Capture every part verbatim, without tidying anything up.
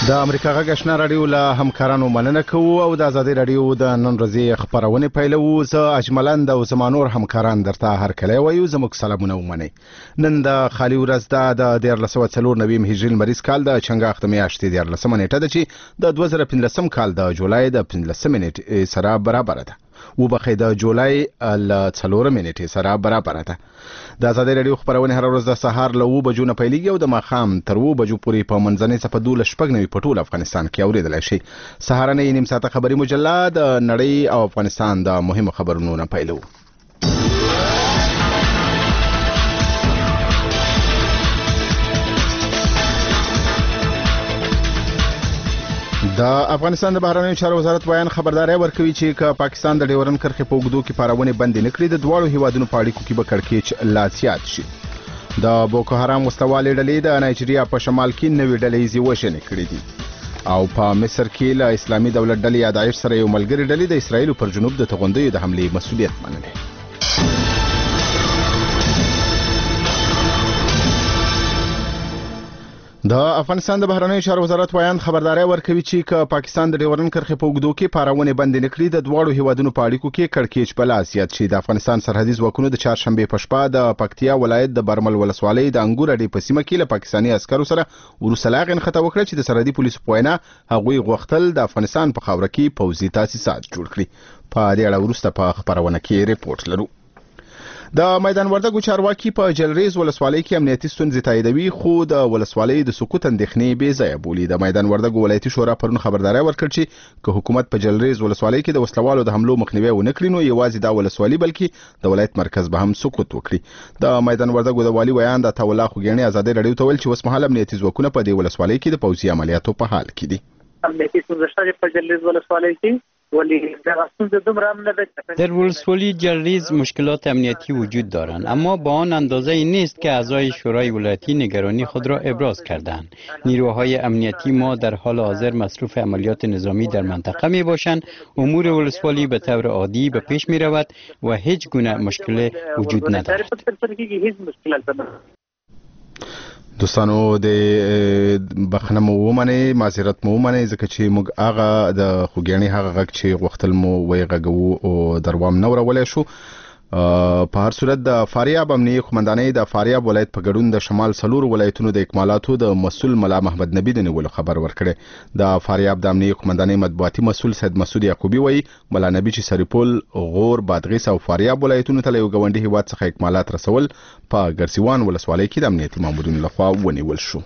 د امریکا غږ آشنا رادیو له همکارانو مننه کوو او د آزادۍ رادیو د نن ورځې خبرونه پیلوو. زه اجملند او زمانور همکاران درته هر کله وایو زموږ سلامونه ومنئ. نن د خالي ورځ ده د دیارلس سوه څلور نوي هجري لمریز کال د چنګاښ د میاشتې دیارلسمه نیټه ده چې د دوه زره پنځلسم کال د جولای د پنځلسمې نیټې سره برابر ده. وبخې د جولای ل څلورمې نیټې سره برابر ده. د آزادۍ رادیو خبرونه هر ورځ د سهار له اوه بجو نه پیلېږي او د ماښام تر اوه بجو پورې په منځنۍ څپه دولس شپږ نوي په ټول افغانستان کې اورېدلی شي. سهارنۍ نیم ساعته خبري مجله د نړۍ او افغانستان د مهمو خبرونو نه پیلوو. د افغانستان د بهرنیو چارو وزارت بیان خبرداري ورکوي چې که پاکستان د ډیورن کرښې په اوږدو کې پارونې بندې نه کړي د دواړو هیوادونو په اړیکو کې به کړکېچ لا زیات شي. د بوکو حرام مستوالې ډلې د نایجیریا په شمال کې نوې ډلې ییزې وژنې کړې دي او په مصر کې له اسلامي دولت ډلې یا داعش سره یو ملګري ډلې د اسرائیلو پر جنوب د توغندیو د حملې مسؤلیت منلی. د افغانستان د بهرنیو چارو وزارت بیان خبرداري ورکوي چې که پاکستان د ډیورن کرښې په اوږدو کې پارونې بندې نه کړي د دواړو هیوادونو په اړیکو کې کړکېچ به لا زیات شي. د افغانستان سرحدي ځواکونو د چهارشنبې په شپه د پکتیا ولایت د برمل ولسوالۍ د انګور اډې په سیمه کې له پاکستاني عسکرو سره وروسته لا هغې نښته وکړه چې د سرحدي پولیسو په وینا هغوی غوښتل د افغانستان په خاوره کې پوځي تاسیسات جوړ کړي. په دې اړه وروسته په خبرونه کې ریپورت لرو. د میدان وردګو چارواکي په جلریز ولسوالۍ کې امنیتي ستونزې تاییدوي خو د ولسوالۍ د سقوط اندېښنې بې ځایه بولي. د میدان وردګو ولایتي شورا پرون خبرداری ورکړ چې که حکومت په جلریز ولسوالۍ کې د وسلوالو د حملو مخنیوی ونه کړي نو یوازې دا ولسوالۍ بلکې د ولایت مرکز به هم سقوط وکړي. د میدان وردګو د والي بیان د عطا الله خوږیاڼي آزادۍ رادیو ته ویل چې اوسمهال امنیتي ځواکونه په دې ولسوالۍ کې د پوځي عملیاتو په حال کې دي. امنیتي ستونزې په جلریز ولسوالۍ کې در ولسوالی جلریز مشکلات امنیتی وجود دارند اما با آن اندازه نیست که اعضای شورای ولایتی نگرانی خود را ابراز کردند. نیروهای امنیتی ما در حال حاضر مصروف عملیات نظامی در منطقه می باشند. امور ولسوالی به طور عادی به پیش می رود و هیچ گونه مشکل وجود ندارد. دوستانو د بخنه مو ومنئ معذرت مو ومنئ ځکه چې موږ هغه د خوږیاڼي هغه غږ چې غوښتل مو ویې غږوو او دروام نه ورولی شو. په هر صورت د فاریاب امنیه قومندانۍ د فاریاب ولایت په ګډون د شمال څلور ولایتونو د اکمالاتو د مسؤل ملا محمد نبی د نیولو خبر ورکړی. د فاریاب د امنیه قومندانۍ مطبوعاتي مسؤل سید مسعود یعقوبي وایي ملا نبی چې سرپل، غور، بادغیس او فاریاب ولایتونو ته له یو ګاونډي هیواد څخه اکمالات رسول په ګرسیوان ولسوالۍ کې د امنیتي مامورینو لخوا ونیول شو.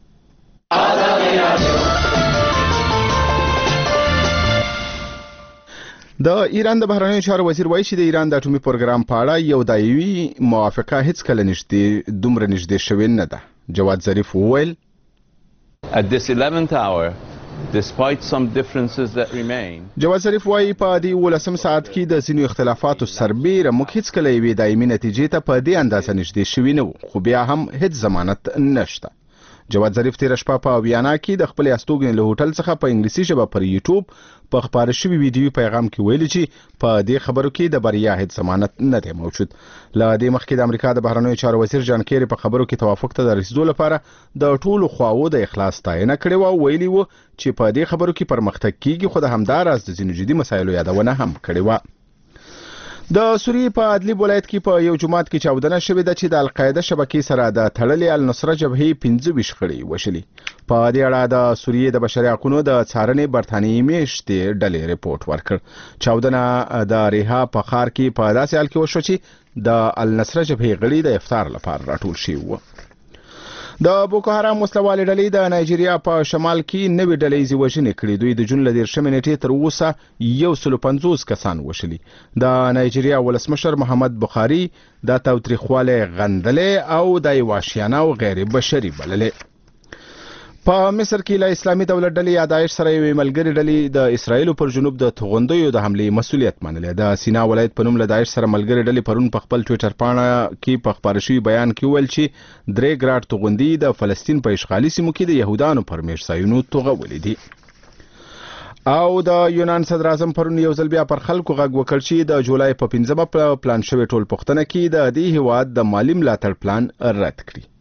د ایران د بهرنیو چارو وزیر وایي چې د ایران د اټومي پروګرام په اړه یو دایوي موافقه هیڅ کله نږدې دومره نږدې شوې نه ده. جواد ظریف وویل At this eleventh hour, despite some differences that remain. جواد ظریف وایي په دې ولسم ساعت کې د ځینو اختلافاتو سربیره موږ هیڅ کله یوې دایمي نتیجې ته په دې اندازه نږدې شوي نه وو خو بیا هم هیڅ ضمانت نشته. جواد ظریف تیر شپه په ویانا کې د خپل استوګنې له هوټل څخه په انګلیسي ژبه پر یوټیوب په خبري شوی ویډیو پیغام کې ویلي چې په دې خبرو کې د بریا هیڅ ضمانت نه دی موجود. له دې مخکې د امریکا د بهرنیو چارو وزیر جان کیری په خبرو کې توافق ته د رسیدو لپاره د ټولو خواو د اخلاص ستاینه کړې و او ویلي و چې په دې خبرو کې پرمختګ کیږي خو د همداراز د ځینو جدي مسایلو یادونه هم کړې و. د سوریې په ادلیب ولایت کې په یو جومات کې چاودنه شوې ده چې د القاعده شبکې سره د تړلې النصره جبهې پنځه ویشت غړي وشلي. په دې اړه د سوریې د بشري حقوقو د څارنې برتانیې میشتې ډلې ریپورت ورکړ. چاودنه د ریحا په ښار کې په داسې حال کې وشوه چې د النصره جبهې غړي د افطار لپاره راټول شوي وو. د بوکو حرام وسلوالې ډلې د نایجیریا په شمال کې نوې ډلې ییزې وژنې کړې. دوی د جون له دېرشمې نیټې تر اوسه یو سل او پنځوس کسان وشلي. د نایجیریا ولسمشر محمد بخاري دا تاوتریخوالی غندلې او د وحشیانه او غیر بشري بللې. په مصر کې له اسلامي دولت ډلې یا داعش سره یو ملګري ډلې د اسرائیلو پر جنوب د توغندیو د حملې مسؤلیت منلی. د سینا ولایت په نوم له داعش سره ملګري ډلې پرون په خپل ټویټر پاڼه کې په خبري شوی بیان کې ویل چې درې ګراټ توغندي د فلسطین په اشغالي سیمو کې د يهودانو پر میرزایونو توغولې دي. او د یونان صدر اعظم پرون یو ځل بیا پر خلکو غږ وکړ چې د جولای په پنځمه پلان شوی ټول پښتنه کې د دې هیواد د مالی ملاتړ پلان رد کړي.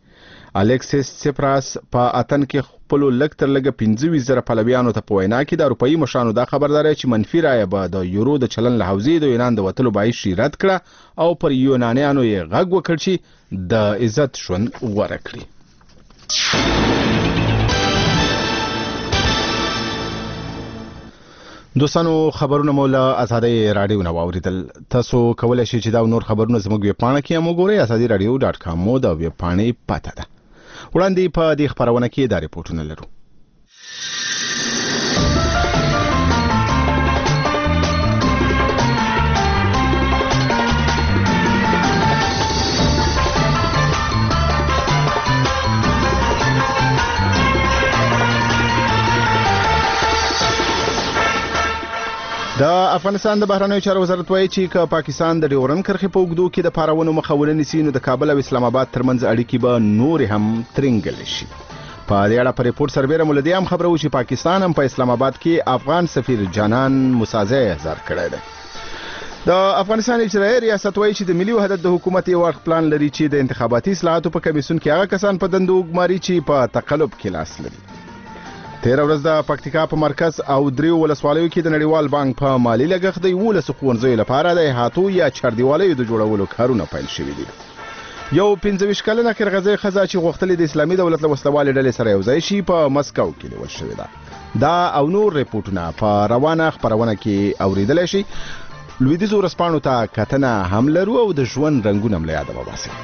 الکسیس سپراس په اتن کې خپل لک تر لګ پنځه ویشت زره پلویانو ته په وینا کې د اروپאי مشرانو دا خبرداري چې منفي رایه به د یورو د چلن له حوزې د یونان د وتلو باعث شي رد کړه او پر یونانیانو یې غږ وکړ چې د عزت ژوند غوره کړي. دوستانو خبرونه مو له ازادي رادیو نه واوریدل. تاسو کولای شئ چې دا نور خبرونه زموږ ویب پاڼه کې هم وګورئ. ازادي رادیو ډاټ کام مو د ویب پاڼې پته ده. وړاندې په دې خبرونه کې دا ریپورتونه لرو. د افغانستان د بهرنیو چارو وزارت وایي چې که پاکستان د ډیورن کرښې په اوږدو کې د پارونو مخاونه نیسي نو د کابل او اسلام آباد ترمنځ اړیکې به نور هم ترنګل شي. په دې اړه په ریپورت سربېره مولدي هم خبرو چې پاکستان هم په اسلام آباد کې افغان سفیر جانان مسازه احضار کړی دی. د افغانستان اجرایي ریاست وایي چې د ملي وحدت د حکومت یو وخت پلان لري چې د انتخاباتي اصلاحاتو په کمیسیون کې هغه کسان په دندو وګماري چې په تقلب کې لاس لري. تیر ورځ د پکتیکا په مرکز او دریو ولسوالیو کې د نړیوال بانک په مالی لګښت د یولس ښوونځیو لپاره د احاطو یا چاردیوالیو د جوړولو کارونه پیل شوي دي. یو پنځه ویشت کلنه کرغځۍ ښځه چې غوښتلې د اسلامي دولت له وسلوالې ډلې سره یو ځای شي په مسکو کې نیول شوې ده. دا او نور ریپورتونه په روانه خپرونه کې اوریدلی شي. لویدیځو ورځپاڼو ته کتنه هم لرو او د ژوند رنګونه هم له یاده وباسي.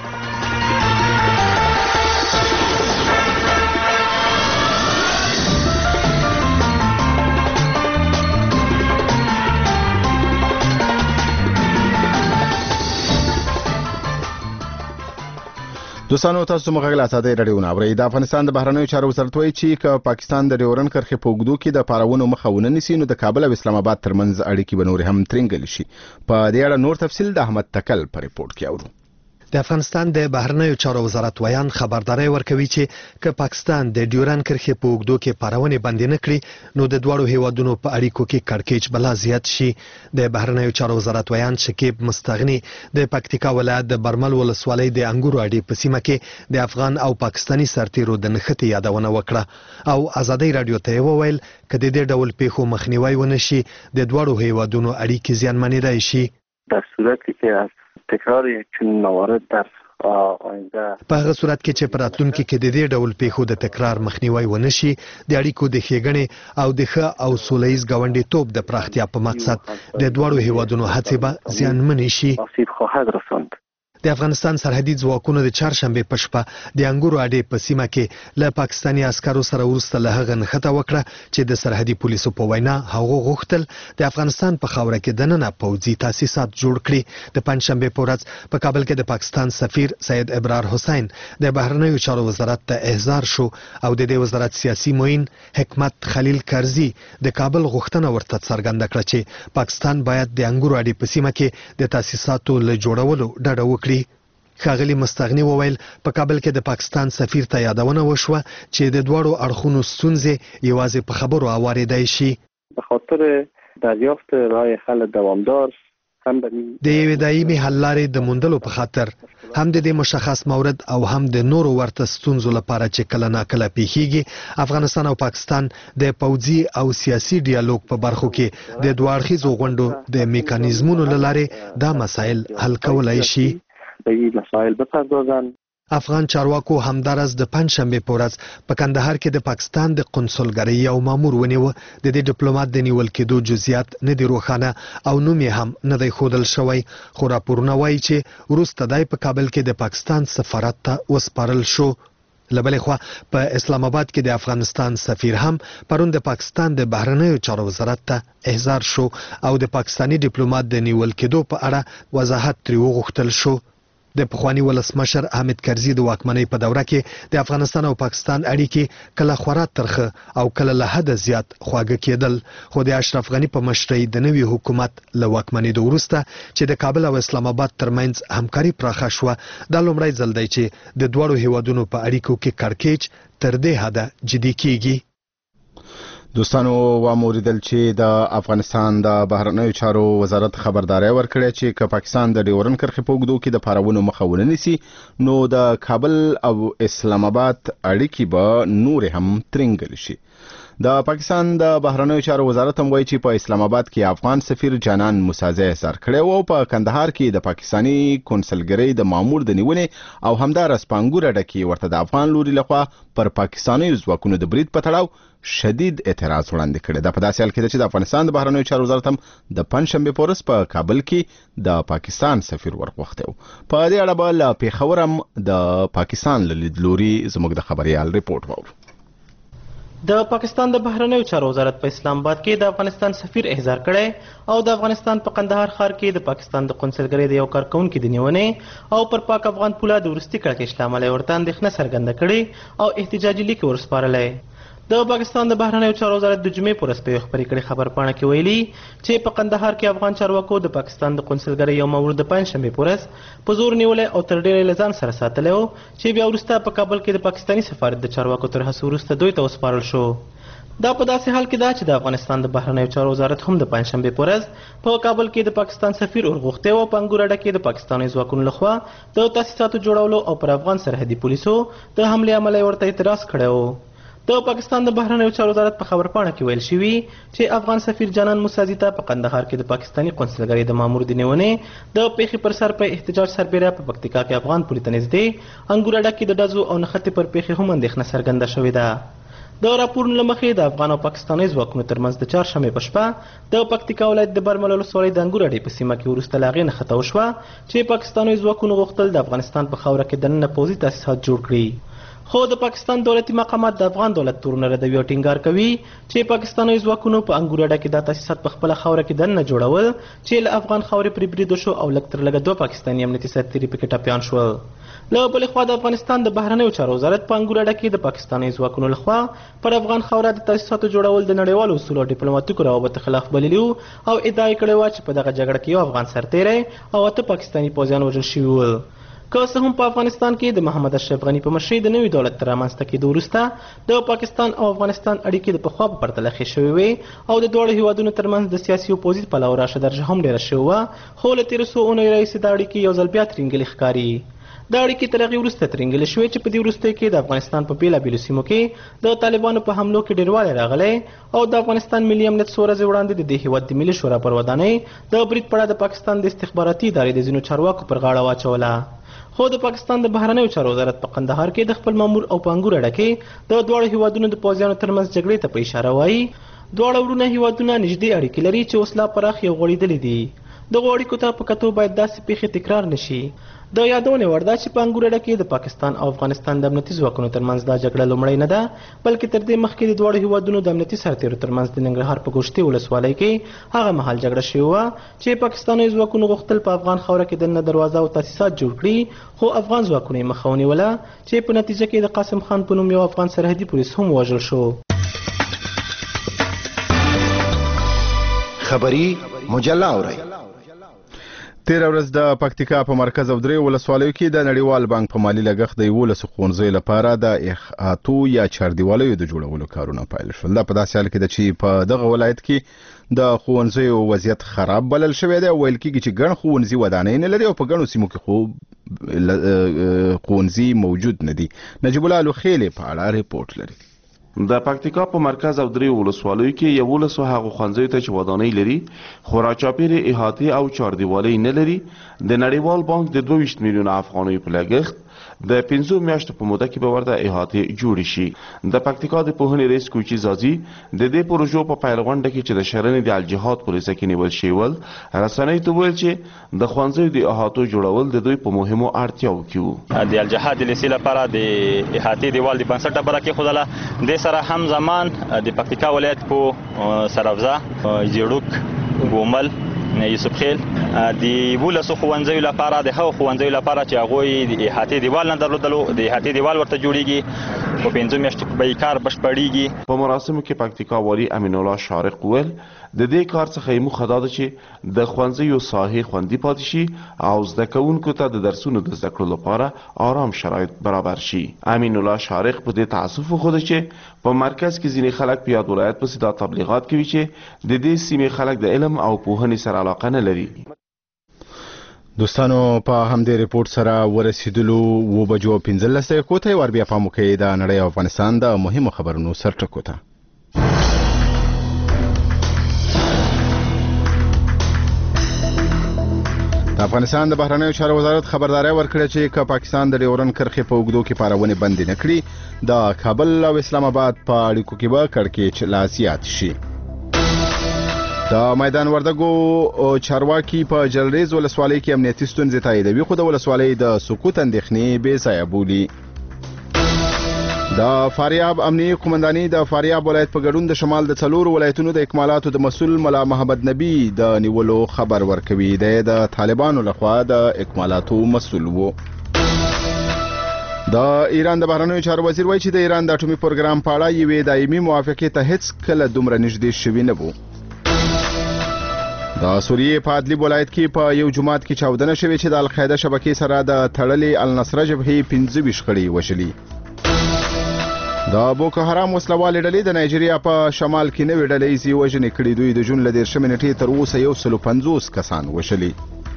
دوستانو تاسو موږ غلا ساده رادیو نه اورئ. د افغانستان د بهرنیو چارو وزارت وایي چې که پاکستان د ډیورن کرښې په اوږدو کې د پارونو مخاونه نیسي نو د کابل او اسلام آباد ترمنځ اړیکې به نور هم ترنګل شي. په دې اړه نور تفصیل د احمد تکل په ریپورت کې اورو. د افغانستان د بهرنیو چارو وزارت ویان خبرداري ورکوي چې که پاکستان د ډیورن کرښې په اوږدو کې پارونې بندي نه کړي نو د دواړو هیوادونو په اړیکو کې کړکېچ بلا زیات شي. د بهرنیو چارو وزارت ویان شکیب مستغنی د پکتیکا ولایت د برمل ولسوالۍ د انګورو اډې په سیمه کې د افغان او پاکستاني سرتیرو د نښتې یادونه وکړه او ازادي رادیو ته وویل چې د دې ډول پیښو مخنیوي ونشي د دواړو هیوادونو اړیکې زیانمنېدای شي. در صورتی که تکرار چون موارد در آینده په هغه صورت کې چې پراتلونکو کې د دې ډول پیښو د تکرار مخنیوي ونشي د اړیکو د ښېګڼې او د ښه او سولهییز ګاونډیتوب د پراختیا په مقصد د دواړو هیوادونو هڅې به زیانمنې شي. آسیب خواهد رساند. د افغانستان سرحدي ځواکونو د چهارشنبه په شپه د انګورو اډې په سیمه کې له پاکستاني عسکرو سره وروسته له هغه نښته وکړه چې د سرحدي پولیسو په وینا هغه غوښتل د افغانستان په خاوره کې دننه پوځي تاسیسات جوړ کړي. د پنځشنبه په ورځ په کابل کې د پاکستان سفیر سید ابرار حسین د بهرنیو چارو وزارت ته احضار شو او د دې وزارت سیاسي معین حکمت خلیل کرزي د کابل غوښتنه ورته څرګنده کړه چې پاکستان باید د انګورو اډې په سیمه کې د تاسیساتو له جوړولو ډډه وکړي. ښاغلي مستغنی وویل په کابل کې د پاکستان سفیر ته یادونه وشوه چې د دواړو اړخونو ستونزې یوازې په خبرو اوارېدای شي. به خاطر دریافت رای حل دوامدار هم د یوې دایمي حل لارې د موندلو په خاطر هم د دې مشخص مورد او هم د نورو ورته ستونزو لپاره چې کله ناکله پیښیږي افغانستان او پاکستان د پوځي او سیاسي ډیالوګ په برخو کې د دوه اړخیزو غونډو د میکانیزمونو له لارې دا مسایل حل کولای شي. به این مسائل بپردازند. افغان چارواکو همدارس د پنځشنبه په ورځ په کندهار کې د پاکستان د قونسلګرۍ یو مامور ونیو. د دې ډیپلوماټ د نیول کېدو جزئیات نه دي روښانه او نوم یې هم نه دی ښودل شوی خو راپورونه وایي چې وروسته دی په کابل کې د پاکستان سفارت ته وسپارل شو. لبلې خوا په اسلام آباد کې د افغانستان سفیر هم پرون د پاکستان د بهرنیو چارو وزارت ته احضار شو او د پاکستانی ډیپلوماټ د نیول کېدو په اړه وضاحت ترې وغوښتل شو. د پخوانی ولسمشر حامد کرزي د واکمنۍ په دوره کې د افغانستان او پاکستان اړیکې کله خورا ترخه او کله له حده زیات خواږه کېدل خو د اشرف غني په مشرۍ د نوي حکومت له واکمنۍ وروسته چې د کابل او اسلام آباد ترمنځ همکاري پراخه شوه دا لومړی ځل دی چې د دواړو هیوادونو په اړیکو کې کړکېچ تر دې حده جدي کیږي. دوستانو واوریدل چې د افغانستان د بهرنیو چارو وزارت خبرداري ورکړه چې که پاکستان د ډیورن کرښې په اوږدو کې د پارونو مخه ونیسي نو د کابل او اسلام آباد اړیکې به نور هم ترنګل شي. د پاکستان د بهرنیو چارو وزارت هم وایي چې په اسلام آباد کې افغان سفیر جانان موسازی احضار کړی او په کندهار کې د پاکستانی کونسلګرۍ د مامور د نیونې او همدارس پانګور ډکې ورته د افغان لوري لخوا پر پاکستاني ځواکونو د برید په تړاو شدید اعتراض وړاندې کړی. دا په داسې حال کې چې د افغانستان د بهرنیو چارو وزارت هم د پنځشنبه په ورځ په کابل کې د پاکستان سفیر ورغوښتی و. په دې اړه به له پیښور هم د پاکستان له لیدلوري زموږ د خبريال ریپورت واورو. د پاکستان د بهرنیو چارو وزارت په اسلام آباد کې د افغانستان سفیر احضار کړی او د افغانستان په قندهار ښار کې د پاکستان د قونسلګرۍ د یو کارکونکي د نیونې او پر پاک افغان پوله د وروستي کړکېچ له امله ورته اندېښنه څرګنده کړې او احتجاجي لیک ورسپارلی. د پاکستان د بهرنیو چارو وزارت د جمعې په ورځ په یوه خپرې کړې خبرپاڼه کې ویلي چې په قندهار کې افغان چارواکو د پاکستان د قونسلګرۍ یو مامور د پنجشنبې په ورځ په زور نیولی او تر ډېره له ځان سره ساتلی و چې بیا وروسته په کابل کې د پاکستاني سفارت د چارواکو تر هڅو وروسته دوی ته وسپارل شو. دا په داسې حال کې ده چې د افغانستان د بهرنیو چارو وزارت هم د پنجشنبې په ورځ په کابل کې د پاکستان سفیر ورغوښتی و په انګور اډه کې د پاکستاني ځواکونو لخوا د تاسیساتو جوړولو او پر افغان سرحدي پولیسو د حملې امله ورته اعتراض کړی و. د پاکستان د بهرنیو چارو وزارت په خبرپاڼه کې ویل شوي چې افغان سفیر جانان موسازي ته په قندهار کې د پاکستاني قونسلګرۍ د مامور د نیونې د پیښې پر سر په احتجاج سربیره په پکتیکا کې افغان پولي ته نږدې انګور اډه کې د ډزو او نښتې پر پیښې هم اندېښنه څرګنده شوې ده. د راپورونو له مخې د افغان او پاکستاني ځواکونو ترمنځ د چهارشنبې په شپه د پکتیکا ولایت د برمل ولسوالۍ د انګور اډې په سیمه کې وروسته له هغې نښته وشوه چې پاکستاني ځواکونو غوښتل د افغانستان په خاوره کې دننه پوځي تاسیسات جوړ کړي. خو د پاکستان دولتي مقامات د افغان دولت تورونه ردوي او ټینګار کوي چې پاکستاني ځواکونو په انګور اډه کې دا تاسیسات په خپله خاوره کې دننه جوړول چې له افغان خاورې پرې برید وشو او لږ تر لږه دوه پاکستاني امنیتي سرتیري پکې ټپیان شول. له بلې خوا د افغانستان د بهرنیو چارو وزارت په انګور اډه کې د پاکستاني ځواکونو لخوا پر افغان خاوره د تاسیساتو جوړول د نړیوالو اصولو او ډیپلوماتیکو روابطو خلاف بللي وو او ادعا یې کړې وه چې په دغه جګړه کې یو افغان سرتیری او اته پاکستاني پوځیان وژل شوي ول. که څه هم په افغانستان کې د محمد اشرف غني په مشرۍ د نوي دولت تر رامنځته کېدو وروسته د پاکستان او افغانستان اړیکې د پخوا په پرتله ښې شوې وې او د دواړو هیوادونو ترمنځ د سیاسي او پوځي پلوه راشه درجه هم ډېره شوې وه خو له تېرو څو اونیو راهیسې دا اړیکې یو ځل بیا ترینګلې ښکاري. دا اړیکې تر هغې وروسته ترینګلې شوې چې په دې وروستیو کې د افغانستان په بېلابېلو سیمو کې د طالبانو په حملو کې ډېروالی راغلی او د افغانستان ملي امنیت څو ورځې وړاندې د دې هېواد د ملي شورا پر ودانۍ د برید په اړه د پاکستان د استخباراتي ادارې د ځینو چارواکو پر غاړه واچوله. خو د پاکستان د بهرنیو چارو وزارت په قندهار کې د خپل مامور او په انګور اډه کې د دواړو هیوادونو د پوځیانو ترمنځ جګړې ته په اشاره وایي دواړه وروڼه هیوادونه نږدې اړیکې لري چې اوس لا پراخ یو غوړېدلي دي. دغو اړیکو ته په کتو باید داسې پیښې تکرار نشي. د یادونې وړ ده چې په انګور اډه کې د پاکستان او افغانستان د امنیتي ځواکونو ترمنځ دا جګړه لومړی نه ده بلکې تر دې مخکې د دواړو هیوادونو د امنیتي سرتیرو ترمنځ د ننګرهار په ګوشتي ولسوالۍ کې هغه مهال جګړه شوې وه چې پاکستاني ځواکونو غوښتل په افغان خاوره کې دننه دروازه او تاسیسات جوړ کړي خو افغان ځواکونو یې مخه ونیوله چې په نتیجه کې د قاسم خان په نوم یو افغان سرحدي پولیس هم ووژل شو. خبری مجله اورئ. تیر ورځ د پکتیکا په مرکز او درې ولسوالیو کې د نړیوال بانک په مالی لګښت د یولسو ښوونځیو لپاره د احاطو یا چاردیوالیو د جوړولو کارونه پیل شول. دا په داسې حال کې ده چې په دغه ولایت کې د ښوونځیو وضعیت خراب بلل شوی دی او ویل کېږي چې ګڼ ښوونځي ودانۍ نه لري او په ګڼو سیمو کې خو ښوونځي موجود نه دي. نجیب الله لوخیلې په اړه ریپورټ لري. د پکتیکا په مرکز او درې ولسوالیو کې یولسو هغو ښوونځیو ته چې ودانۍ لري خو راچاپېرې احاطې او چاردیوالۍ نه لري د نړیوال بانک د دوه ویشت میلیونه افغانیو په لګښت د پنځو میاشتو په موده کې به ورته احاطې جوړې شي. د پکتیکا د پوهنې رئیس کوچي زازي د دې پروژو په پیل غونډه کې چې د شرنې د الجهاد په لیسه کې نیول شوي ول رسنیو ته وویل چې د ښوونځیو د احاطو جوړول د دوی په مهمو اړتیاوو کې وو. د الجهاد د لیسې لپاره د احاطې دیوال د بنسټ ډبره کېښودله. دې سره هم زمان د پکتیکا ولایت په سرافزا، زیړوک، ګومل یوسف خیل د ولسو ښوونځیو لپاره د هغو ښوونځیو لپاره چې هغوی د احاطې دیوال نه درلودلو د احاطې دیوال ورته جوړیږي په پنځه میاشتو به یې کار بشپړیږي. په مراسمو کې پکتیکا والي امین الله شارق وویل د دې کار څخه یې موخه دا ده چې د ښوونځیو ساحې خوندي پاتې شي او زده کوونکو ته د درسونو د زده کړو لپاره آرام شرایط برابر شي. امین الله شارق په دې تاسف وښوده چې په مرکز کې ځینې خلک په یاد ولایت پسې دا تبلیغات کوي چې د دې سیمې خلک د علم او پوهنې سره علاقه نه لري. دوستانو په همدې ریپورت سره ورسېدلو و بجو پنځلس دقیقو ته ور بیا پام وکړئ د نړۍ او افغانستان د مهمو خبرونو سرټکو ته. د افغانستان د بهرنیو چارو وزارت خبرداري ورکړه چې که پاکستان د ډیورن کرښې په اوږدو کې پارونې بندې نه کړي د کابل او اسلام آباد په اړیکو کې به کړکېچ لا زیات شي. د میدان وردګو چارواکي په جلریز ولسوالۍ کې امنیتي ستونزې تاییدوي خو د ولسوالۍ د سقوط اندېښنې بې ځایه بولي. د فاریاب امنیتي قومنداني د فاریاب ولایت په ګډون د شمال د څلورو ولایتونو د اکمالاتو د مسؤل ملا محمد نبی د نیولو خبر ورکوي. د طالبانو لخوا د اکمالاتو مسؤل وو. د ایران د بهرنیو چارو وزیر وایي چې د ایران د اټومي پروګرام په اړه یوې دایمي موافقې ته هیڅ کله دومره نږدې شوي نه وو. د سوریې په ادلیب ولایت کې په یو جماعت کې چاودنه شوې چې د القاعده شبکې سره د تړلې النصره جبهې پنځه ویشت غړي وژلي. د بوکو حرام وسلوالې ډلې د نایجیریا په شمال کې نوې ډلې یې وژنې کړې. دوی د جون له دېرشمې نیټې تر اوسه یو سل پنځوس کسان وژلي.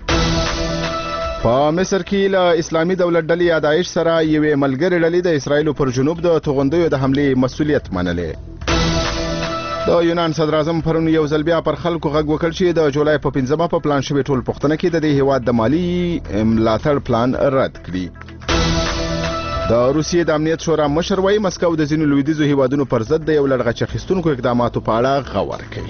په مصر کې له اسلامي دولت ډلې یا داعش سره یوې ملګرې ډلې د اسرایلو پر جنوب د توغندیو د حملې مسؤلیت منلې. د یونان صدر اعظم پرون یو ځل بیا پر خلکو غږ وکړ چې د جولای په پنځمه په پلان شوې ټول پوښتنه کې د دې هیواد د مالی ملاتړ پلان رد کړي. د روسیې د امنیت شورا مشر وایي مسکو د ځینو لویدیځو هیوادونو پر ضد د یو لړغچ اخیستونکو اقداماتو په اړه غور کوي.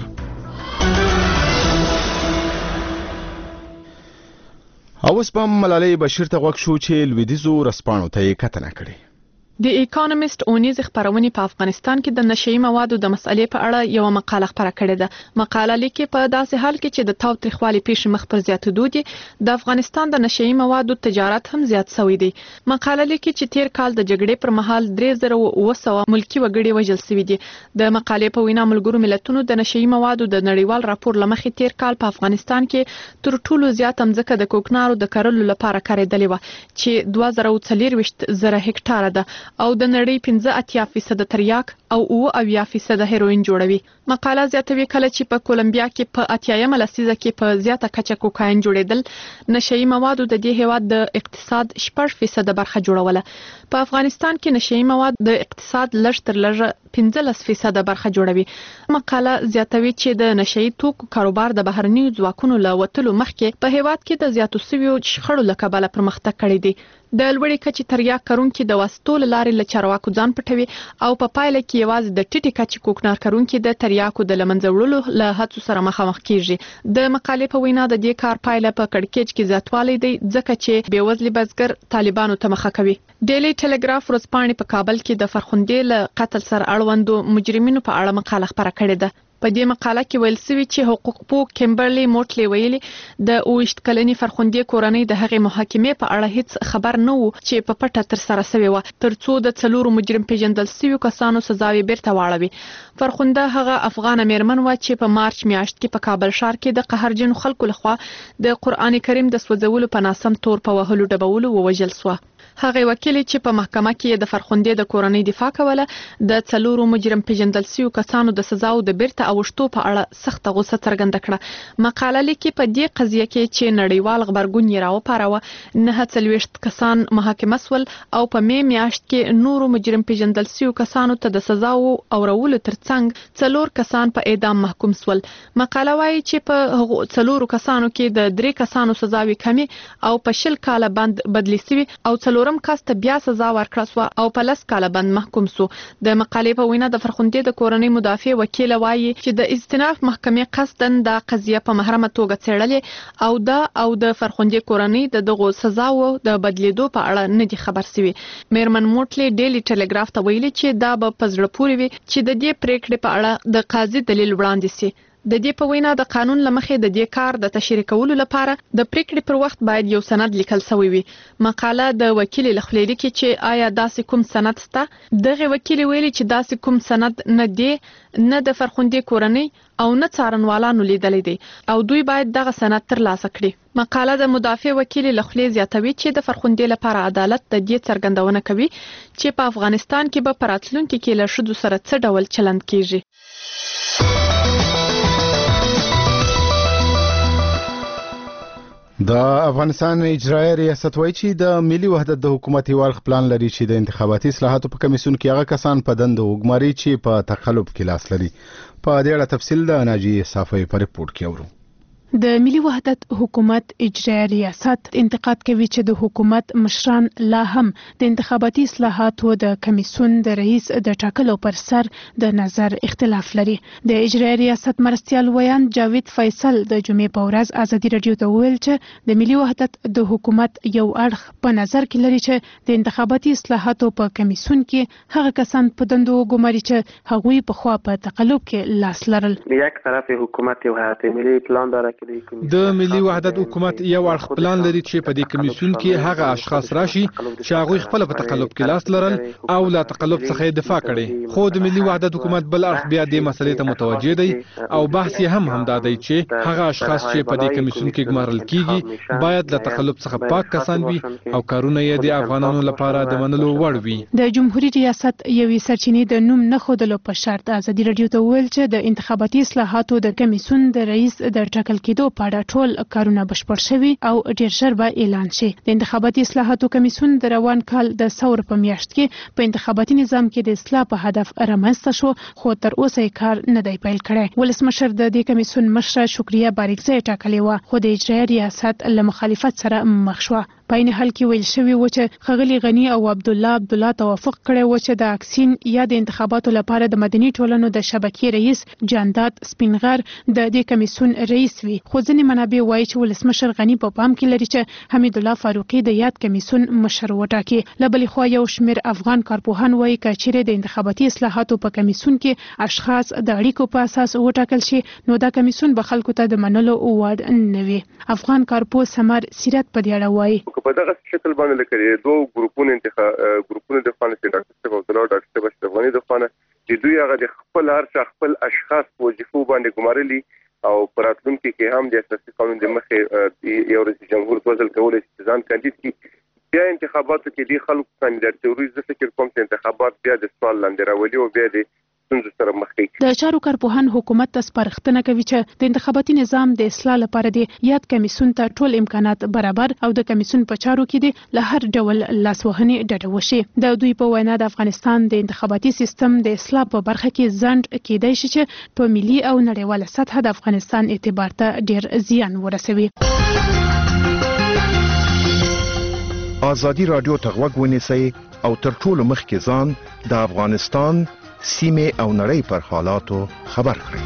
اوس په ملالۍ بشیر ته غوږ شو چې لویدیځو رسپانو ته یې کتنه کړې. د اکانومیست اونیز خبرونه په افغانستان کې د نشئی موادو د مسئلې په اړه یو مقاله خبره کړې ده. مقاله لیکي په داسې حال کې چې د تاو تریخوالي پیښې مخ پر زیاتېدو دي د افغانستان د نشئی موادو تجارت هم زیات شوی دی. مقاله لیکي چې تیر کال د جګړې پر مهال درې زره اوه سوه ملکی وګړي وژل شوي دي. د مقالې په وینا ملګرو ملتونو د نشئی موادو د نړیوال راپور لمخې تیر کال په افغانستان کې تر ټولو زیات ځمکه د کوکنارو د کرلو لپاره کارېدلې و چې دوه زره څلوېښت زره هکټاره ده او د نړۍ پنځه اتیا فیصد تریاک او اوه اویا فیصد هیروین جوړوي. مقاله زیاتوي کله چې په کولمبیا کې په اتیایم لسیزه کې په زیاته کچه کوکاین جوړېدل نشئی موادو د دې هیواد د اقتصاد شپږ فیصد برخه جوړوله. په افغانستان کې نشئی مواد د اقتصاد لږ تر لږه پنځلس فیصد برخه جوړوي. مقاله زیاتوي چې د نشئی توکو کاروبار د بهرنیو ځواکونو له وتلو مخکې په هیواد کې د زیاتو شویو شخړو له کبله پرمختګ کړی دی. د لوړې کچې تریاک کرونکي د واسطو له لارې له چارواکو ځان پټوي او په پایله کې یوازې د ټیټې کچې کوکنار کرونکي د تریاکو د لمنځه وړلو له هڅو سره مخامخ کیږي. د مقالې په وینا د دې کار پایله په کړکېچ کې زیاتوالی دی ځکه چې بېوزلي بزګر طالبانو ته مخه کوي. ډیلی ټلګراف ورځپاڼې په کابل کې د فرخندې له قتل سره اړوندو مجرمینو په اړه مقاله خپره کړې ده. په دې مقاله کې ویل شوی چې حقوق پوه کیمبرلی موټلی ویلي د اوویشت کلنې فرخندې کورنۍ د هغې محاکمې په اړه هیڅ خبر نه وو چې په پټه تر سره شوې وه تر څو د څلورو مجرم پیژندل شویو کسانو سزاوې بیرته واړوي. فرخنده هغه افغانه میرمن وه چې په مارچ میاشت کې په کابل ښار کې د قهرجنو خلکو لخوا د قرآن کریم د سوځولو په ناسم تور په وهلو ډبولو ووژل شوه. هغه وکیل چې په محکمه کې د فرخندې د کورنۍ دفاع کوله د څلورو مجرم پیژندل شویو کسانو د سزاو د بیرته اوښتو په اړه سخته غوسه څرګنده کړه. مقاله لیکي په دې قضیه کې چې نړیوال غبرګون یې راوپاروه نه څلوېښت کسان محاکمه شول او په می میاشت کې نورو مجرم پیژندل شویو کسانو ته د سزاو اورولو ترڅنګ څلور کسان په اعدام محکوم شول. مقاله وایي چې په څلورو کسانو کې د درې کسانو سزاوي کمې او په شل کاله بند بدلی شوي او څلورم کس ته بیا سزا ورکړه شوه او په لس کاله بند محکوم شو. د مقالې په وینا د فرخندې د کورنۍ مدافع وکیل وایي چې د استئناف محکمې قصداً دا قضیه په محرمه توګه څېړلې او دا او د فرخندې کورنۍ د دغو سزاو د بدلیدو په اړه نه دي خبر شوي. میرمن موټلی ډیلی ټلګراف ته ویلي چې دا به په زړه پورې وي چې د دې پریکړې په اړه د قاضي دلیل وړاندې شي. د دې په وینا د قانون لمخې د دې کار د تشریح کولو لپاره د پریکړې پر وخت باید یو سند لیکل شوی وي. مقاله د وکیل لخوا لیکي چې آیا داسې کوم سند شته. دغه وکیل ویلي چې داسې کوم سند نه دی، نه د فرخندې کورنۍ او نه څارنوالانو لیدلی دی او دوی باید دغه سند ترلاسه کړي. مقاله د مدافع وکیل لخوا زیاتوي چې د فرخندې لپاره عدالت د دې څرګندونه کوي چې په افغانستان کې به پراتلونکو کې له شذو سره څه ډول چلند کیږي. د افغانستان اجرایي ریاست وایي چې د ملي وحدت د حکومت یو اړخ پلان لري چې د انتخاباتي اصلاحاتو په کمیسیون کې هغه کسان په دند وګماري چې په تقلب کې لاس لري. په دې اړه تفصیل د ناجی صافی په ریپورت کې اورو. د ملي وحدت حکومت اجرایي ریاست انتقاد کوي چې د حکومت مشران لا هم د انتخاباتي اصلاحاتو د کمیسیون د رئیس د ټاکلو پر سر د نظر اختلاف لري. د اجرایي ریاست مرستیال ویان جاوید فیصل د جمعې په ورځ ازادي رادیو ته ویل چې د ملي وحدت د حکومت یو اړخ په نظر کې لري چې د انتخاباتي اصلاحاتو په کمیسیون کې هغه کسان په دندو ګماري چې هغوی په خوا په تقلب کې لاس لرل. یک طرف حکومت یو هیئت ملي پلان داره د ملي وحدت حکومت یو اړخ پلان لري چې په دې کمیسیون کې هغه اشخاص راشي چې هغه خپل په تقلب کې لاس لرل او لا تقلب څخه دفاع کړي. خو د ملي وحدت حکومت بل اړخ بیا د مسلې ته متوجه دی او بحث یې هم همدا دی چې هغه اشخاص چې په دې کمیسیون کې ګمارل کیږي باید له تقلب څخه پاک کسان وي او کارونه یې د افغانانو لپاره د منلو وړ وي. د جمهوریت ریاست یوې سرچینې د نوم نه خودلو په شرط ازادي رادیو ته ویل چې د انتخاباتي اصلاحاتو د کمیسیون د رئیس د ټاکل کېدو په اړه ټول کارونه بشپړ شوي او ډیر ژر به اعلان شي. د انتخاباتي اصلاحاتو کمیسیون د روان کال د ثور په میاشت کې په انتخاباتي نظام کې د اصلاح په هدف رامنځته شو، خو تر اوسه یې کار نه دی پیل کړی. ولسمشر د دې کمیسیون مشره شکریه باریکزی ټاکلې وه، خو د اجرایي ریاست له مخالفت سره مخ شوه. په این حال کې ویل شوی و چې ښاغلي غنی او عبد الله عبد الله توافق کړی و چې د اکسین یا د انتخاباتو لپاره د مدني ټولنو د شبکې رئیس جانداد سپینغر د دې کمیسیون رئیس وي. خو ځینې منابع وایي چې ولسمشر غنی په پام کې لري چې حمید الله فاروقي د یاد کمیسیون مشر وټاکي. له بلې خوا یو شمېر افغان کارپوهان وایي که چیرې د انتخاباتي اصلاحاتو په کمیسیون کې اشخاص د اړیکو په اساس وټاکل شي نو دا کمیسیون به خلکو ته د منلو وړ نه وي. افغان کارپوه سمر سیرت په دې اړه وایي په دغه شکل باندې لکه دوه ګروپونه انتخاب ګروپونه د خانه چې ډاکټر صاحب او د ډاکټر صاحب اشرفغانی د خانه چې دوی هغه د خپل هر څه خپل اشخاص په وظیفو باندې ګمارلي او پراتلونکو کې هم د اساسي قانون د مخې یو رئیس جمهور توزل کولای شي ځان کاندید کړي. بیا انتخاباتو کې د خلکو کاندیدات توري زه فکر کوم چې انتخابات بیا د سوال لاندې راولي او بیا د د چارو کارپوهان حکومت ته سپارښتنه کوي چې د انتخاباتي نظام د اصلاح لپاره د یاد کمیسیون ته ټول امکانات برابر او د کمیسیون په چارو کې د له هر ډول لاسوهنې ډډه وشي. د دوی په وینا د افغانستان د انتخاباتي سیستم د اصلاح په برخه کې ځنډ کېدای شي چې په ملي او نړیواله سطح د افغانستان اعتبار ته ډیر زیان ورسوي. ازادي رادیو ته غوږ ونیسئ او تر ټولو مخکې ځان د افغانستان سیمه او نړۍ پر حالاتو خبر کړئ.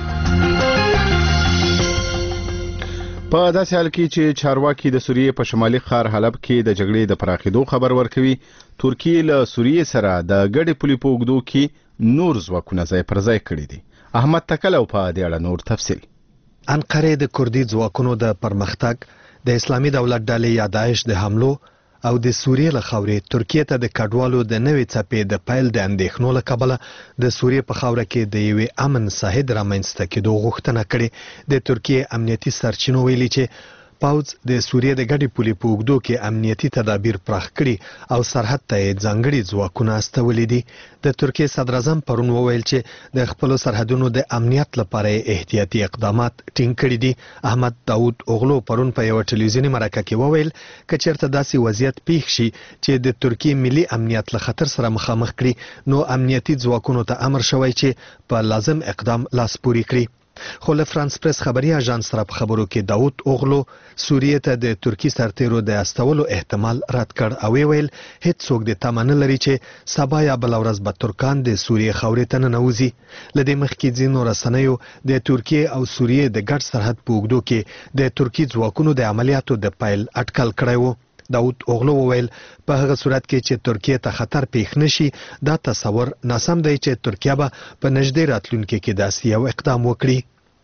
په داسې حال کې چې چارواکي د سوریې په شمالي ښار حلب کې د جګړې د پراخېدو خبر ورکوي، ترکیه له سوریې سره د ګډې پولې په اوږدو کې نور ځواکونه ځای پر ځای کړي دي. احمد تکلو په دې اړه نور تفصیل. انقره د کردي ځواکونو د پرمختګ، د اسلامي دولت ډلې یا داعش د حملو او د سوریې له خاورې ترکیه ته د کډوالو د نوې څپې د پیل د اندېښنو له کبله د سوریې په خاوره کې د یوې امن ساحد رامنځته کېدو غوښتنه کړې. د ترکیې امنیتي سرچینو ویلي چې پوځ د سوریې د ګډې پولې په اوږدو کې امنیتي تدابیر پراخ کړي او سرحد ته یې ځانګړي ځواکونه استولي دي. د ترکیې صدر اعظم پرون وویل چې د خپلو سرحدونو د امنیت لپاره احتیاطي اقدامات ټینګ کړي دي. احمد داود اوغلو پرون په یو ټلویزیوني مرکه کې وویل که چېرته داسې وضعیت پیښ شي چې د ترکیې ملي امنیت له خطر سره مخامخ کړي نو امنیتي ځواکونو ته امر شوی چې په لازم اقدام لاس پورې کړي. خو له فرانس پریس خبري اژانس سره په خبرو کې داود اوغلو سوریې ته د ترکی سرتیرو د استولو احتمال رد کړ او ویل هیڅ څوک د تمنه لري چې سبا یا بل ورځ به ترکان د سوریې خاورې ته ننوځي. لدې مخکې ځینو رسنیو د ترکیې او سوریې د ګډ سرحد په اوږدو کې د ترکی ځواکونو د عملیاتو د پیل اټکل کړی و. داود اوغلو وویل په هغه صورت کې چې ترکیه ته خطر پیښ نشي دا تصور ناسم دی چې ترکیه به په نږدې راتلونکي کې داسې یو اقدام وکړي.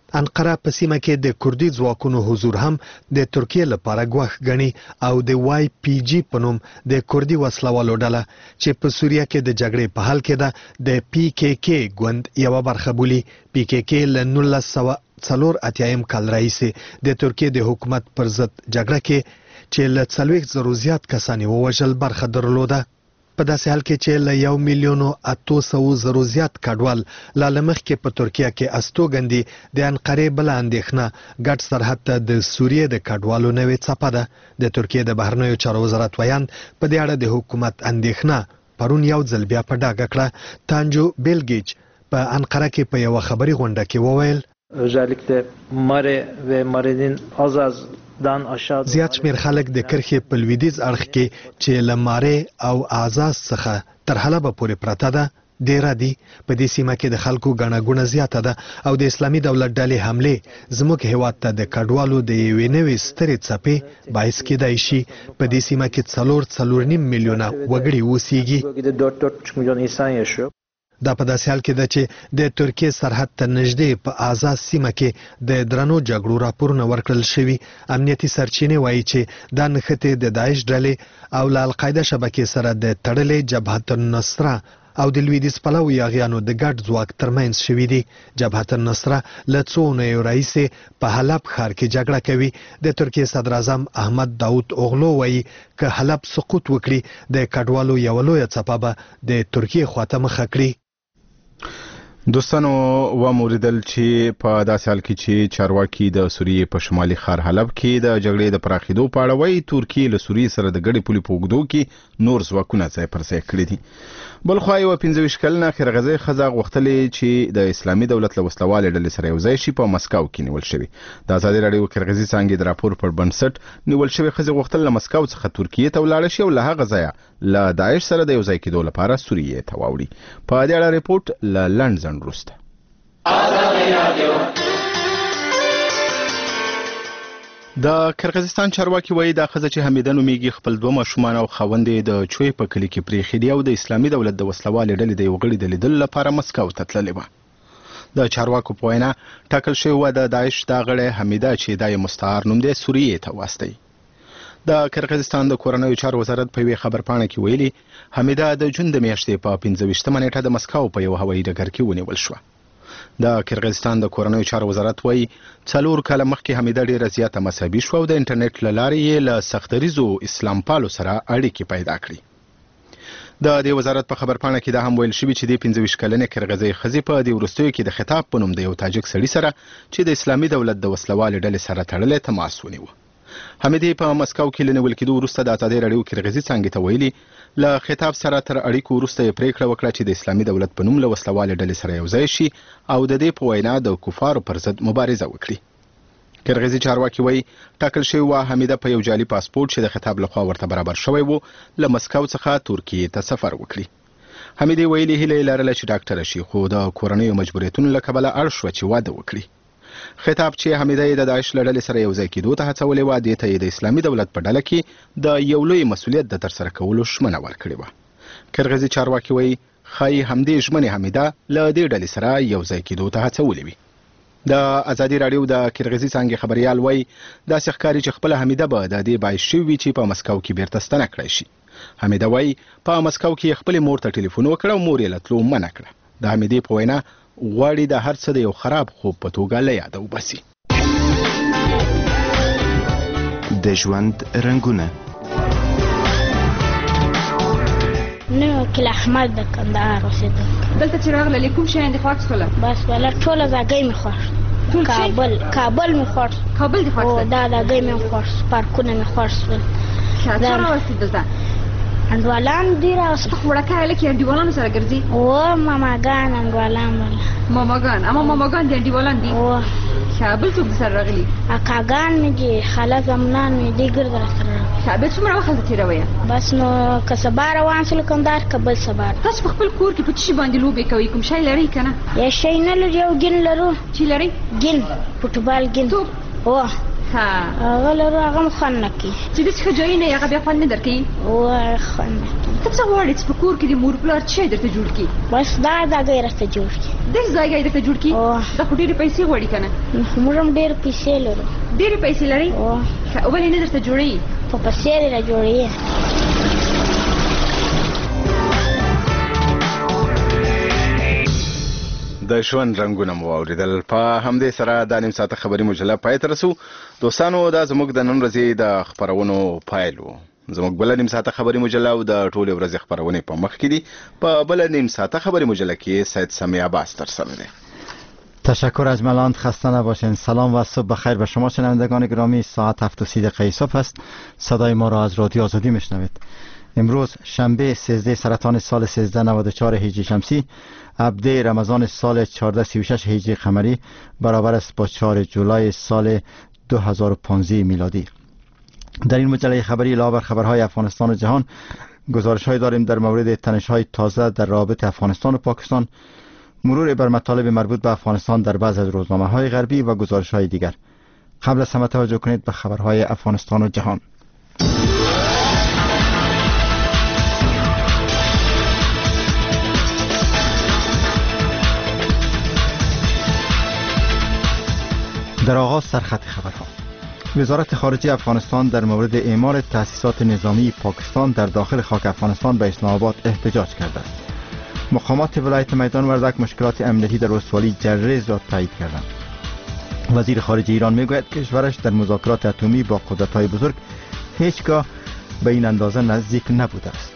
انقره په سیمه کې د کوردي ځواکونو حضور هم د ترکیه لپاره ګواښ ګڼي او د وای پی جی په نوم د کوردي وسلوالو ډله چې په سوریه کې د جګړې په حال کې ده د پی کې کې ګوند یوه برخه بولي. پی کې کې له نولس سوه څلور اتیایم کال راهیسې د ترکیه د حکومت پر ضد جګړه کې چې له څلوېښت زرو زیات کسان یې ووژل برخه درلوده. په داسې حال کې چې له یو میلیون او اتو سوو زرو زیات کډوال لا له مخکې په ترکیه کې استوګندي د انقرې بله اندېښنه ګډ سرحد ته د سوریې د کډوالو نوې څپه ده. د ترکیې د بهرنیو چارو وزارت ویاند په دې اړه د حکومت اندېښنه پرون یو ځل بیا په ډاګه کړه. تانجو بیلګیچ په انقره کې په یوه خبري غونډه کې وویل özellikle Mare ve Mare'nin Azaz زیات شمیر خلک د کرښې په لویدیځ اړخ کې چې له مارې او اعزاز څخه تر حلبه پورې پرته ده ډیره دي. په دې سیمه کې د خلکو ګڼه ګوڼه زیاته ده او د اسلامي دولت ډلې حملې زموږ هیواد ته د کډوالو د یوې نوې سترې څپې باعث کېدای شي. په دې سیمه کې څلور څلور نیم میلیونه وګړي اوسیږي. دا په داسې حال کې ده چې د ترکیې سرحد ته نږدې په آزاد سیمه کې د درنو جګړو راپورونه ورکړل شوي. امنیتي سرچینې وایي چې دا نښتې د داعش ډلې او له القاعده شبکې سره د تړلې جبهة النصره او د لویدیځ پلوي یاغیانو د ګډ ځواک ترمنځ شوي دي. جبهة النصره له څو اونیو راهیسې په حلب ښار کې جګړه کوي. د ترکیې صدر اعظم احمد داود اوغلو وایي که حلب سقوط وکړي د کډوالو یوه لویه څپه به د ترکیې خواته مخه کړي. دوستانو وموریدل چې په داسې حال کې چې چارواکي د سوریې په شمالي ښار حلب کې د جګړې د پراخېدو په اړه وایي ترکیې له سوریې سره د ګډې پولې په اوږدو کې نور ځواکونه ځای پر ځای کړي دي. بلخوا یوه پنځه ویشت کلنه خرغزۍ ښځه غوښتلې چې د اسلامي دولت له وسلوالې ډلې سره یو ځای شي په مسکو کې نیول شوې. د ازادي راډیو کرغزي څانګې د راپور پر بنسټ نیول شوې ښځې غوښتل له مسکو څخه ترکیې ته ولاړه شي او له هغه ځایه له داعش سره د یو ځای کېدو لپاره سوریې ته واوړي. په دې اړه ریپورټ له لنډ ځنډ وروسته. د کرغزستان چارواکي وایي دا ښځه چې حمیده نومیږي خپل دوه ماشومان او خاوند یې د چوی په کلي کې پرېښي دي او د اسلامي دولت د وسلوالې ډلې د یو غړي د لیدلو لپاره مسکو ته تللې وه. د چارواکو په وینا ټاکل شوې وه د داعش دا غړی حمیده چې دا یې مستعار نوم دی سوریې ته واستوي. د کرغزستان د کورنیو چارو وزارت په یوې خبرپاڼه کې ویلي حمیده د جون د میاشتې په پنځه ویشتمه نیټه د مسکو په یو هوایي ډګر کې ونیول شوه. د کرغزستان د کورنیو چارو وزارت وایي څلور کاله مخکې حمیده ډیره زیاته مذهبي شوه او د انټرنیټ له لارې یې له سختدریزو اسلام پالو سره اړیکې پیدا کړي. د دې وزارت په خبرپاڼه کې دا هم ویل شوي چې د پنځه ویشت کلنې کرغزۍ ښځې په دې وروستیو کې د خطاب په نوم د یو تاجک سړي سره چې د اسلامي دولت د وسلوالې ډلې سره تړلی تماس ونیوه. حمیدې په مسکو کې له نیول کېدو وروسته د ازادي راډیو کرغزي څانګې ته ویلي له خطاب سره تر اړیکو وروسته یې پریکړه وکړه چې د اسلامي دولت په نوم له وسلوالې ډلې سره یو ځای شي او د دې په وینا د کفارو پر ضد مبارزه وکړي. کرغزي چارواکي وایي ټاکل شوې وه حمیده په یو جعلي پاسپورټ چې د خطاب لخوا ورته برابر شوی و له مسکو څخه ترکیې ته سفر وکړي. حمیدې ویلي هیله یې لرله چې ډاکټره شي خو د کورنیو مجبوریتونو له کبله اړ شوه چې واده وکړي. خطاب چې حمیده یې د داعش له ډلې سره یو ځای کېدو ته هڅولې وه دې ته یې د اسلامي دولت په ډله کې د یو لوی مسؤلیت د ترسره کولو ژمنه ورکړې وه. کرغزي چارواکي وایي ښایي همدې ژمنې حمیده له دې ډلې سره یو ځای کېدو ته هڅولې وي. د ازادي راډیو د کرغزي څانګې خبریال وایي داسې ښکاري چې خپله حمیده به د دې باعث شوي وي چې په مسکو کې بیرته ستنه کړی شي. حمیده وایي په مسکو کې یې خپلې مور ته ټلیفون وکړ او مور یې له تلو منع کړه. د حمیدې په وینا غواړي د هر څه د یو خراب خوب په توګه له یاده وباسي. د ژوند رنګونه نو کله احمد د کندهار اوسېدونکی. دلته چې راغلې کوم شیان دې خوښ شول؟ بس ولا ټوله ځایګۍ مې خوښ. کابل کابل مې خوښ. کابل دې خوښ؟ او دا ځایګۍ مې خوښ، پارکونه مې خوښ شول. څه راوستې دلته؟ انډوالان دي راوستي. وړکه هلک یې انډیوالانو سره ګرځي؟ او ماماګان انډوالان ولا ماماګان. اما ماماګان دي انډیوالان دي؟ او بل څوک سره راغلي؟ اکاګان مې دي، خاله زمنان مې دي ګرد را سره راغلي. بیا څومره وخت دلته تېروئ؟ بس نو که سبا روان شولو کندهار که بل سبا. تاسو په خپل کور کې په څه شي باندې لوبې کوئ؟ کوم شی لرئ که نه؟ یا شی نه لرو، یو ګین لرو. چې لرئ؟ ګین، فوټبال ګین. توپ؟ هو هغه لرو، هغه م خوند نه کوي. چې داسې ښه ځایونه یې هغه بیا خوند نه در کوي؟ وای خوند نه کوي. ته څه غواړې چې په کور کې د مور پلار څه شی درته جوړ کړي؟ بس دا ځایګۍ راته جوړ کړي. ډېر ځایګی درته جوړ کړي؟ دا خو ډېرې پیسې غواړي که نه؟ موږ هم ډېرې پیسې لرو. ډېرې پیسې لرئ؟ ولې نه درته جوړوي؟ په پیسې یې را جوړوي. د ژوند رنګونه مو واورېدل. په همدې سره دا نیم ساعته خبري مجله پای ته رسو. دوستانو دا زموږ د نن ورځې د خپرونو پایل و. زموږ بله نیم ساعته خبري مجله او د ټولې ورځې خپرونې په مخ کې دي. په بله نیم ساعته خبري مجله کې سید سمیع عباس تر سره دی. تشکر از ملاند، خسته نباشین. سلام و صبح بخیر به شما شنوندگان گرامی. ساعت هفت و سی دقیقه صبح است. صدای ما را از رادیو آزادی میشنوید. امروز شنبه سیزده سرطان سال سیزده نود و چهار هجری شمسی، هفده رمضان سال چهارده سی و شش هجری قمری برابر است با چهار جولای سال دو هزار و پانزده میلادی. در این مجله خبری علاوه بر خبرهای افغانستان و جهان، گزارش‌های داریم در مورد تنش‌های تازه در رابطه افغانستان و پاکستان، مرور بر مطالب مربوط به افغانستان در بعض از روزنامه‌های غربی و گزارش‌های دیگر. قبل از همه توجه کنید به خبرهای افغانستان و جهان. در آغاز سرخط خبرها. وزارت خارجه افغانستان در مورد اعمال تأسیسات نظامی پاکستان در داخل خاک افغانستان به اسلام آباد احتجاج کرده است. مقامات ولایت میدان وردک مشکلات امنیتی در ولسوالی جرریز را تایید کردند. وزیر خارجه ایران میگوید کشورش در مذاکرات اتمی با قدرت‌های بزرگ هیچگاه به این اندازه نزدیک نبوده است.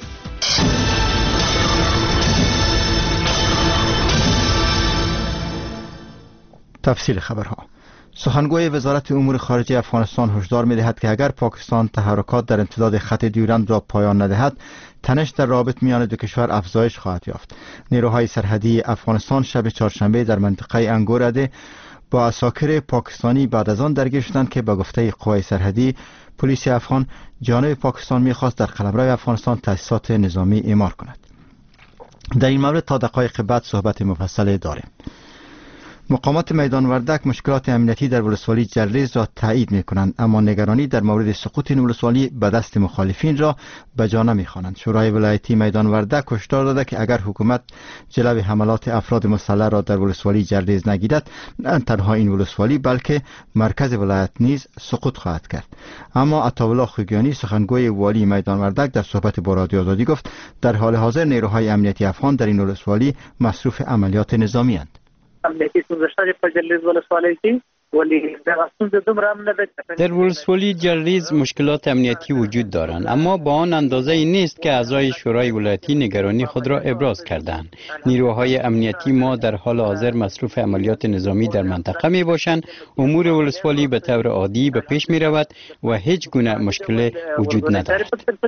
تفصیل خبرها. سخنگوی وزارت امور خارجه افغانستان هشدار می‌دهد که اگر پاکستان تحرکات در امتداد خط دیورند را پایان ندهد، تنش در رابط میان دو کشور افزایش خواهد یافت. نیروهای سرحدی افغانستان شب چهارشنبه در منطقه انگورده با عساکر پاکستانی بعد از آن درگیر شدند که به گفته قوای سرحدی پلیس افغان جانب پاکستان می‌خواست در قلمرو افغانستان تأسیسات نظامی اعمال کند. در این مورد تا دقایق بعد صحبت مفصل داریم. مقامات میدان وردک مشکلات امنیتی در ولسوالی جرریز را تایید می کنند، اما نگرانی در مورد سقوط این ولسوالی به دست مخالفین را به جا نمی خوانند. شورای ولایتی میدان وردک هشدار داده که اگر حکومت جلوی حملات افراد مسلح را در ولسوالی جرریز نگیرد، نه تنها این ولسوالی بلکه مرکز ولایت نیز سقوط خواهد کرد. اما عطاالله خوگیانی سخنگوی والی میدان وردک در صحبت با رادیو آزادی گفت در حال حاضر نیروهای امنیتی افغان در این ولسوالی مصروف عملیات نظامی اند. امنیتی ستونزه په جرریز ولسوالۍ کې ولی دغه ستونزه دومره هم نه ده. در ولسوالی جرریز مشکلات امنیتی وجود دارند، اما با آن اندازه ای نیست که اعضای شورای ولایتی نگرانی خود را ابراز کردند. نیروهای امنیتی ما در حال حاضر مصروف عملیات نظامی در منطقه می باشند. امور ولسوالی به طور عادی به پیش می رود و هیچ گونه مشکل وجود ندارد.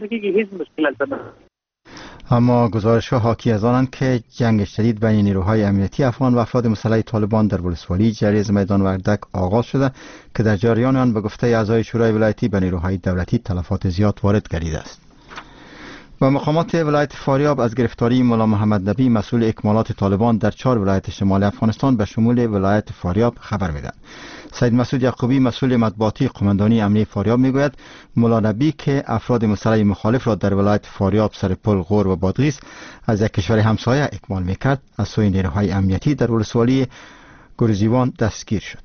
اما گزارش‌ها حاکی از آنند که جنگ شدید بین نیروهای امنیتی افغان و افراد مسلح طالبان در ولسوالی جرریز میدان وردک آغاز شده که در جریان آن به گفته اعضای شورای ولایتی به نیروهای دولتی تلفات زیاد وارد گردیده است. و مقامات ولایت فاریاب از گرفتاری مولا محمد نبی مسئول اکمالات طالبان در چهار ولایت شمال افغانستان به شمول ولایت فاریاب خبر می‌دهد. سید مسعود یعقوبی مسئول مطبوعاتی قماندانی امنیه فاریاب میگوید مولا نبی که افراد مسلح مخالف را در ولایت فاریاب، سرپل، غور و بادغیس از یک کشور همسایه اکمال میکرد، از سوی نیروهای امنیتی در ولسوالی گرزیوان دستگیر شد.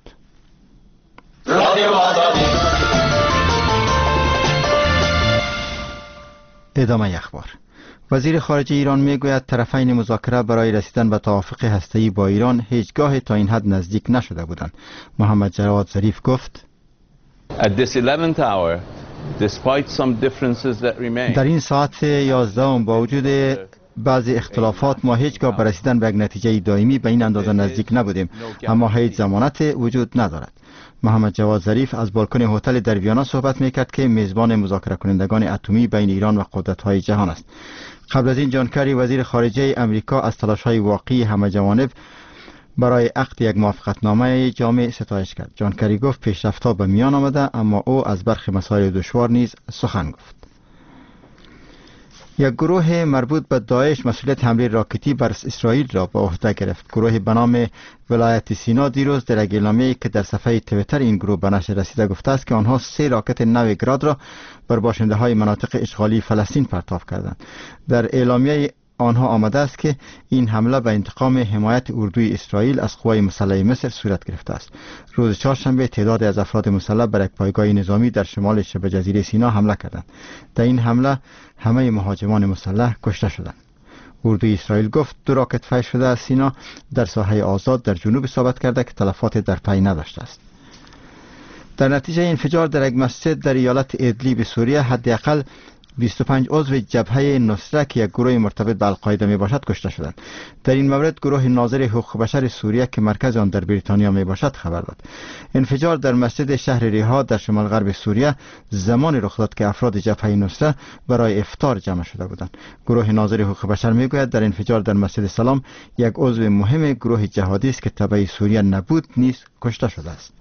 ادامه اخبار. وزیر خارجه ایران میگوید طرفین مذاکره برای رسیدن به توافق هسته‌ای با ایران هیچگاه تا این حد نزدیک نشده بودند. محمد جواد ظریف گفت در این ساعت یازده با وجود بعضی اختلافات ما هیچگاه به رسیدن به یک نتیجه دائمی به این اندازه نزدیک نبودیم، اما هیچ ضمانت وجود ندارد. محمد جواد ظریف از بالکن هتل در ویانا صحبت میکرد که میزبان مذاکره کنندگان اتمی بین ایران و قدرت‌های جهان است. قبل از این جان کری وزیر خارجه امریکا از تلاش‌های واقعی همه جوانب برای عقد یک موافقتنامه جامع ستایش کرد. جان کری گفت پیشرفت‌ها به میان آمده، اما او از برخی مسائل دشوار نیز سخن گفت. یک گروه مربوط به داعش مسئولیت حمله راکتی بر اسرائیل را به عهده گرفت. گروه به نام ولایت سینا دیروز در یک اعلامیه‌ای که در صفحه توییتر این گروه به نشر رسیده گفته است که آنها سه راکت نو گراد را بر باشنده‌های مناطق اشغالی فلسطین پرتاب کردند. در اعلامیه آنها آمده است که این حمله به انتقام حمایت اردوی اسرائیل از قوای مسلح مصر صورت گرفته است. روز چهارشنبه تعدادی از افراد مسلح بر یک پایگاه نظامی در شمال شبه جزیره سینا حمله کردند. در این حمله همه مهاجمان مسلح کشته شدند. اردوی اسرائیل گفت دو راکت فیر شده از سینا در ساحه آزاد در جنوب اصابت کرده که تلفات در پی نداشته است. در نتیجه انفجار در یک مسجد در ایالت ادلیب سوریه حداقل بیست و پنج عضو جبهه نصره که یک گروه مرتبط به القاعده می باشد کشته شدند. در این مورد گروه ناظر حقوق بشر سوریه که مرکز آن در بریتانیا می باشد خبر داد. انفجار در مسجد شهر ریها در شمال غرب سوریه زمان رخ داد که افراد جبهه نصره برای افطار جمع شده بودند. گروه ناظر حقوق بشر می گوید در انفجار در مسجد سلام یک عضو مهم گروه جهادی است که تبع سوریه نبود نیز کشته شده است.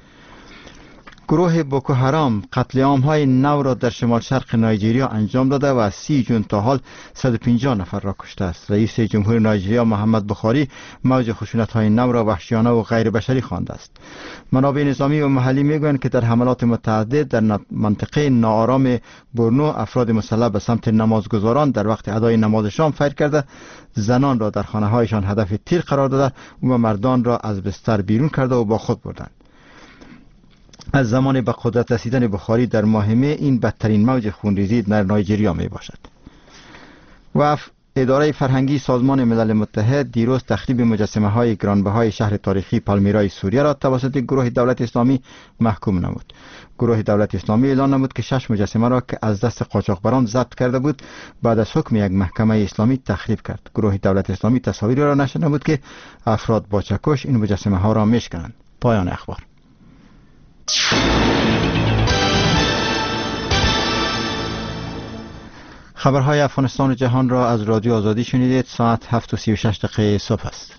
گروه بوکو حرام قتل عام‌های نو را در شمال شرق نایجریا انجام داده و از سی جون تا حال صد و پنجاه نفر را کشته است. رئیس جمهور نایجریا محمد بخاری موج خشونت‌های نو را وحشیانه و غیر بشری خوانده است. منابع نظامی و محلی میگویند که در حملات متعدد در منطقه ناآرام بورنو افراد مسلح به سمت نمازگزاران در وقت ادای نماز شام فیر کرده، زنان را در خانه‌هایشان هدف تیر قرار داده و مردان را از بستر بیرون کرده و با خود بردند. از زمان به قدرت رسیدن بخاری در ماه می این بدترین موج خونریزی در نایجریا می باشد. و اداره فرهنگی سازمان ملل متحد دیروز تخریب مجسمه های گرانبهای شهر تاریخی پالمیرای سوریه را توسط گروه دولت اسلامی محکوم نمود. گروه دولت اسلامی اعلان نمود که شش مجسمه را که از دست قاچاقبران ضبط کرده بود بعد از حکم یک محکمه اسلامی تخریب کرد. گروه دولت اسلامی تصاویری را نشر نمود که افراد با چکش این مجسمه ها را میشکنند. پایان اخبار. خبرهای افغانستان و جهان را از رادیو آزادی شنیدید. ساعت هفت و سی و شش دقیقه صبح است.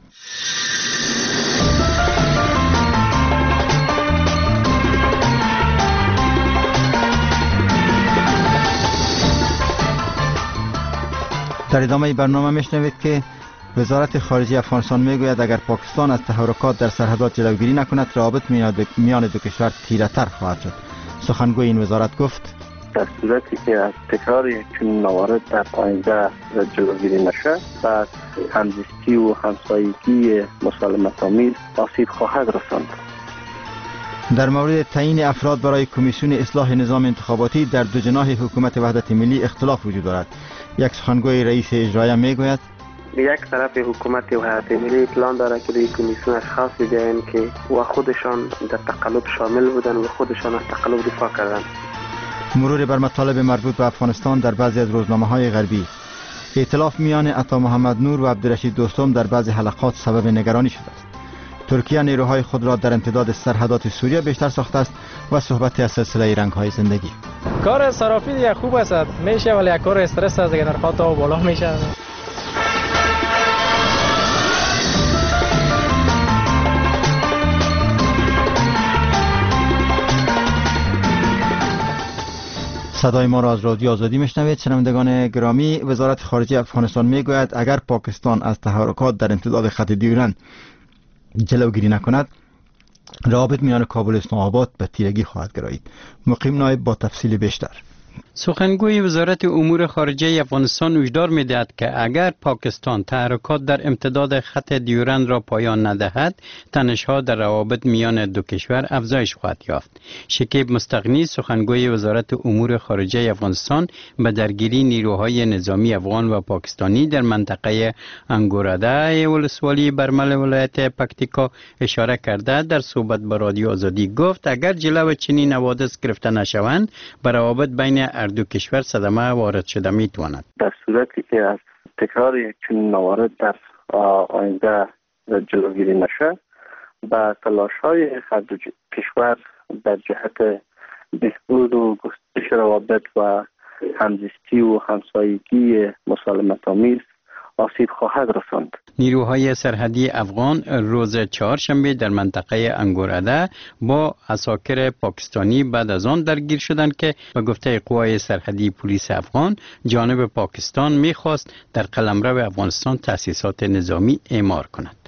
در ادامه برنامه میشنوید که وزارت خارجه افغانستان میگوید اگر پاکستان از تحرکات در سرحدات جلوگیری نکند روابط میان دو کشور تیره‌تر خواهد شد. سخنگوی این وزارت گفت در صورتی که از تکرار چنین موارد در آینده جلوگیری نشه و همزیستی و همسایگی مسالمت‌آمیز آسیب خواهد رساند. در مورد تعیین افراد برای کمیسیون اصلاح نظام انتخاباتی در دو جناح حکومت وحدت ملی اختلاف وجود دارد. یک سخنگوی رئیس اجرایی میگوید یک طرف حکومت وحدت ملی پلان داره که به کمیسیون اشخاصی بیاین که و خودشان در تقلب شامل بودن و خودشان از تقلب دفاع کردن. مرور بر مطالب مربوط به افغانستان در بعضی از روزنامه‌های غربی. ائتلاف میان عطا محمد نور و عبدالرشید دوستم در بعضی حلقات سبب نگرانی شده است. ترکیه نیروهای خود را در امتداد سرحدات سوریه بیشتر ساخته است و صحبت از سلسله رنگ‌های زندگی. کار صرافی دیگه خوب است میشه ولی کار استرس است دیگه نرخ‌ها تا بالا میشه. صدای ما را از رادیو آزادی میشنوید. شنوندگان گرامی، وزارت خارجه افغانستان میگوید اگر پاکستان از تحرکات در امتداد خط دیورند جلوگیری نکند روابط میان کابل و اسلام آباد به تیرگی خواهد گرایید. مقیم نایب با تفصیل بیشتر. سخنگوی وزارت امور خارجه افغانستان هشدار می‌دهد که اگر پاکستان تحرکات در امتداد خط دیورند را پایان ندهد، تنش‌ها در روابط میان دو کشور افزایش خواهد یافت. شکیب مستغنی، سخنگوی وزارت امور خارجه افغانستان، به درگیری نیروهای نظامی افغان و پاکستانی در منطقه انگوراده ولسوالی برمل ولایت پکتیکا اشاره کرده در صحبت با رادیو آزادی گفت اگر جلو چنین حوادث گرفته نشوند، بر روابط بین هر دو کشور صدمه وارد شده میتواند. در صورتی که از تکرار چنین موارد در آینده جلوگیری نشه و تلاش‌های هر دو کشور در جهت بهبود و گسترش روابط و همزیستی و همسایگی مسالمت‌آمیز آسیب خواهد رساند. نیروهای سرحدی افغان روز چهارشنبه در منطقه انگوراده با عساکر پاکستانی بعد از آن درگیر شدند که به گفته قوای سرحدی پلیس افغان جانب پاکستان می‌خواست در قلمرو افغانستان تأسیسات نظامی اعمار کند.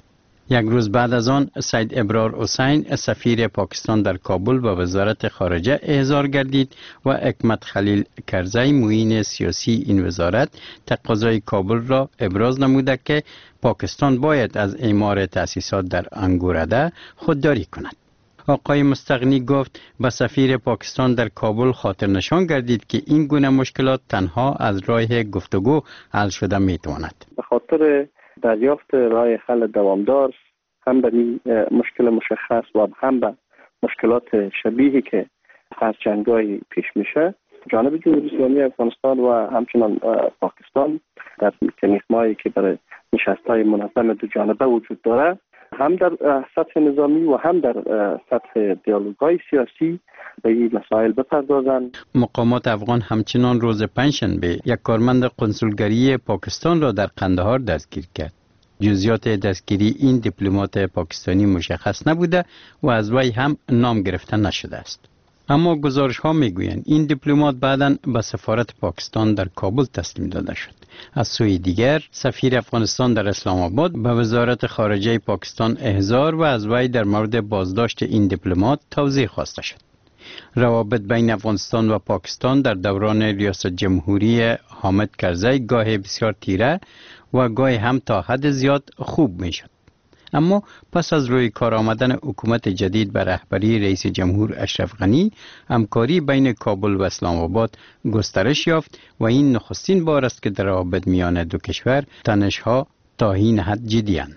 یک روز بعد از آن سید ابرار حسین سفیر پاکستان در کابل به وزارت خارجه احضار گردید و حکمت خلیل کرزی معین سیاسی این وزارت تقاضای کابل را ابراز نموده که پاکستان باید از اعمار تأسیسات در انگورده خودداری کند. آقای مستغنی گفت به سفیر پاکستان در کابل خاطر نشان گردید که این گونه مشکلات تنها از راه گفتگو حل شده می تواند. به خاطر دریافت راه حل دوامدار هم به مشکل مشخص و هم به مشکلات شبیهی که هر جنگایی پیش میشه، جانب جمهوری اسلامی افغانستان و همچنان پاکستان در مکانیزمایی که برای نشست‌های منظم دو جانبه وجود داره، هم در سطح نظامی و هم در سطح دیالوگ‌های سیاسی به این مسائل بپردازند. مقامات افغان همچنان روز پنجشنبه یک کارمند قنسولگری پاکستان را در قندهار دستگیر کرد. جزئیات دستگیری این دیپلمات پاکستانی مشخص نبوده و از وی هم نام گرفته نشده است. اما گزارش ها می گویند این دیپلمات بعداً به سفارت پاکستان در کابل تسلیم داده شد. از سوی دیگر سفیر افغانستان در اسلام آباد به وزارت خارجه پاکستان احضار و از وی در مورد بازداشت این دیپلمات توضیح خواسته شد. روابط بین افغانستان و پاکستان در دوران ریاست جمهوری حامد کرزی گاه بسیار تیره و گاه هم تا حد زیاد خوب می شد. اما پس از روی کار آمدن حکومت جدید به رهبری رئیس جمهور اشرف غنی، همکاری بین کابل و اسلام آباد گسترش یافت و این نخستین بار است که در روابط میان دو کشور تنش‌ها تا این حد جدی‌اند.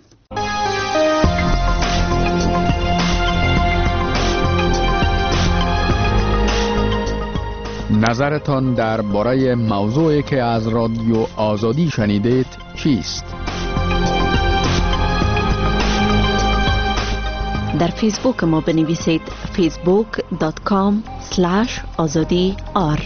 نظرتان درباره موضوعی که از رادیو آزادی شنیدید چیست؟ در فیسبوک ما بنویسید فیسبوک دات کام اسلش آزادی آر.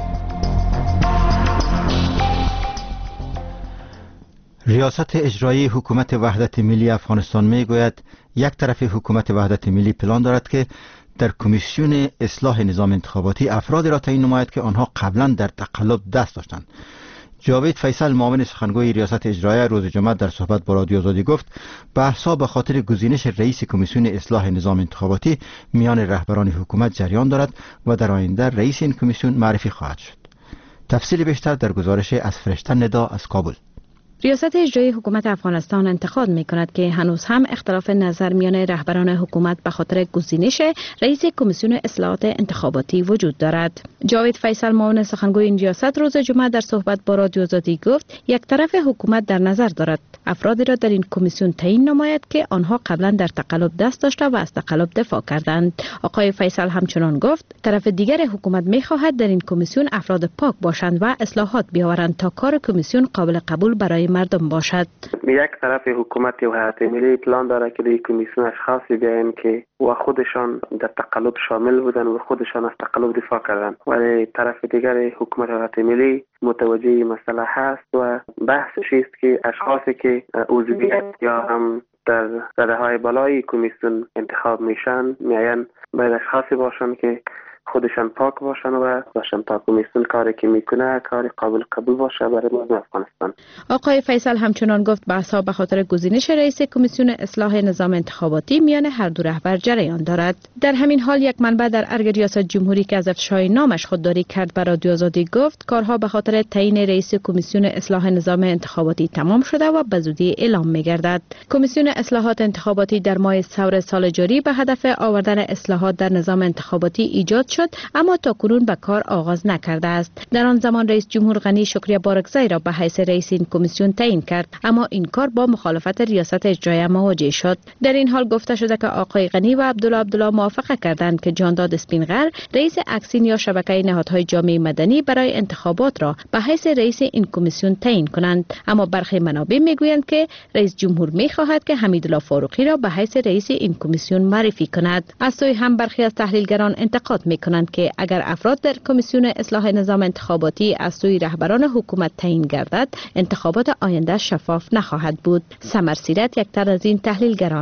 ریاست اجرایی حکومت وحدت ملی افغانستان می گوید یک طرف حکومت وحدت ملی پلان دارد که در کمیسیون اصلاح نظام انتخاباتی افرادی را تعیین نماید که آنها قبلا در تقلب دست داشتند. جاوید فیصل معاون سخنگوی ریاست اجرایی روز جمعه در صحبت با رادیو آزادی گفت بحث‌ها به خاطر گزینش رئیس کمیسیون اصلاح نظام انتخاباتی میان رهبران حکومت جریان دارد و در آینده رئیس این کمیسیون معرفی خواهد شد. تفصیل بیشتر در گزارش از فرشته ندا از کابل. ریاست اجرایی حکومت افغانستان انتقاد می کند که هنوز هم اختلاف نظر میان رهبران حکومت به خاطر گزینش رئیس کمیسیون اصلاحات انتخاباتی وجود دارد. جاوید فیصل معاون سخنگوی این ریاست روز جمعه در صحبت با رادیو آزادی گفت یک طرف حکومت در نظر دارد افرادی را در این کمیسیون تعیین نماید که آنها قبلا در تقلب دست داشته و از تقلب دفاع کردند. آقای فیصل همچنان گفت طرف دیگر حکومت می خواهد در این کمیسیون افراد پاک باشند و اصلاحات بیاورند تا کار کمیسیون قابل قبول برای مردم باشد. یک طرف حکومت و هیئت ملی پلان داره که در کمیسیون اشخاصی بیاین که و خودشان در تقلب شامل بودن و خودشان از تقلب دفاع کردن، ولی طرف دیگر حکومت و هیئت ملی متوجه مسئله هست و بحثش است که اشخاصی که عضویت یا هم در رده های بالای کمیسیون انتخاب میشن میاین باید اشخاصی باشن که خودشان پاک باشن و باشن تا کمیسیون کاری که میکنه کاری قابل قبول باشه برای مردم افغانستان. آقای فیصل همچنان گفت بحث‌ها به خاطر گزینش رئیس کمیسیون اصلاح نظام انتخاباتی میان هر دو رهبر جریان دارد. در همین حال یک منبع در ارگ ریاست جمهوری که از افشای نامش خودداری کرد به رادیو آزادی گفت کارها به خاطر تعیین رئیس کمیسیون اصلاح نظام انتخاباتی تمام شده و به زودی اعلام می‌گردد. کمیسیون اصلاحات انتخاباتی در ماه سور سال جاری به هدف آوردن اصلاحات در نظام انتخاباتی ایجاد شد، اما تاکنون به کار آغاز نکرده است. در آن زمان رئیس جمهور غنی شکریه بارکزی را به حیث رئیس این کمیسیون تعیین کرد، اما این کار با مخالفت ریاست اجرایی مواجه شد. در این حال گفته شده که آقای غنی و عبدالله عبدالله موافقه کردند که جانداد اسپینغر رئیس اکسین یا شبکه نهادهای جامعه مدنی برای انتخابات را به حیث رئیس این کمیسیون تعیین کنند، اما برخی منابع میگویند که رئیس جمهور میخواهد که حمیدالله فاروقی را به حیث رئیس این کمیسیون معرفی کند. از سوی هم برخی از تحلیلگران انتقاد میکنند که اگر افراد در کمیسیون اصلاح نظام انتخاباتی از سوی رهبران حکومت تعیین گردد، انتخابات آینده شفاف نخواهد بود. سمر سیرت یک تر از این تحلیلگران: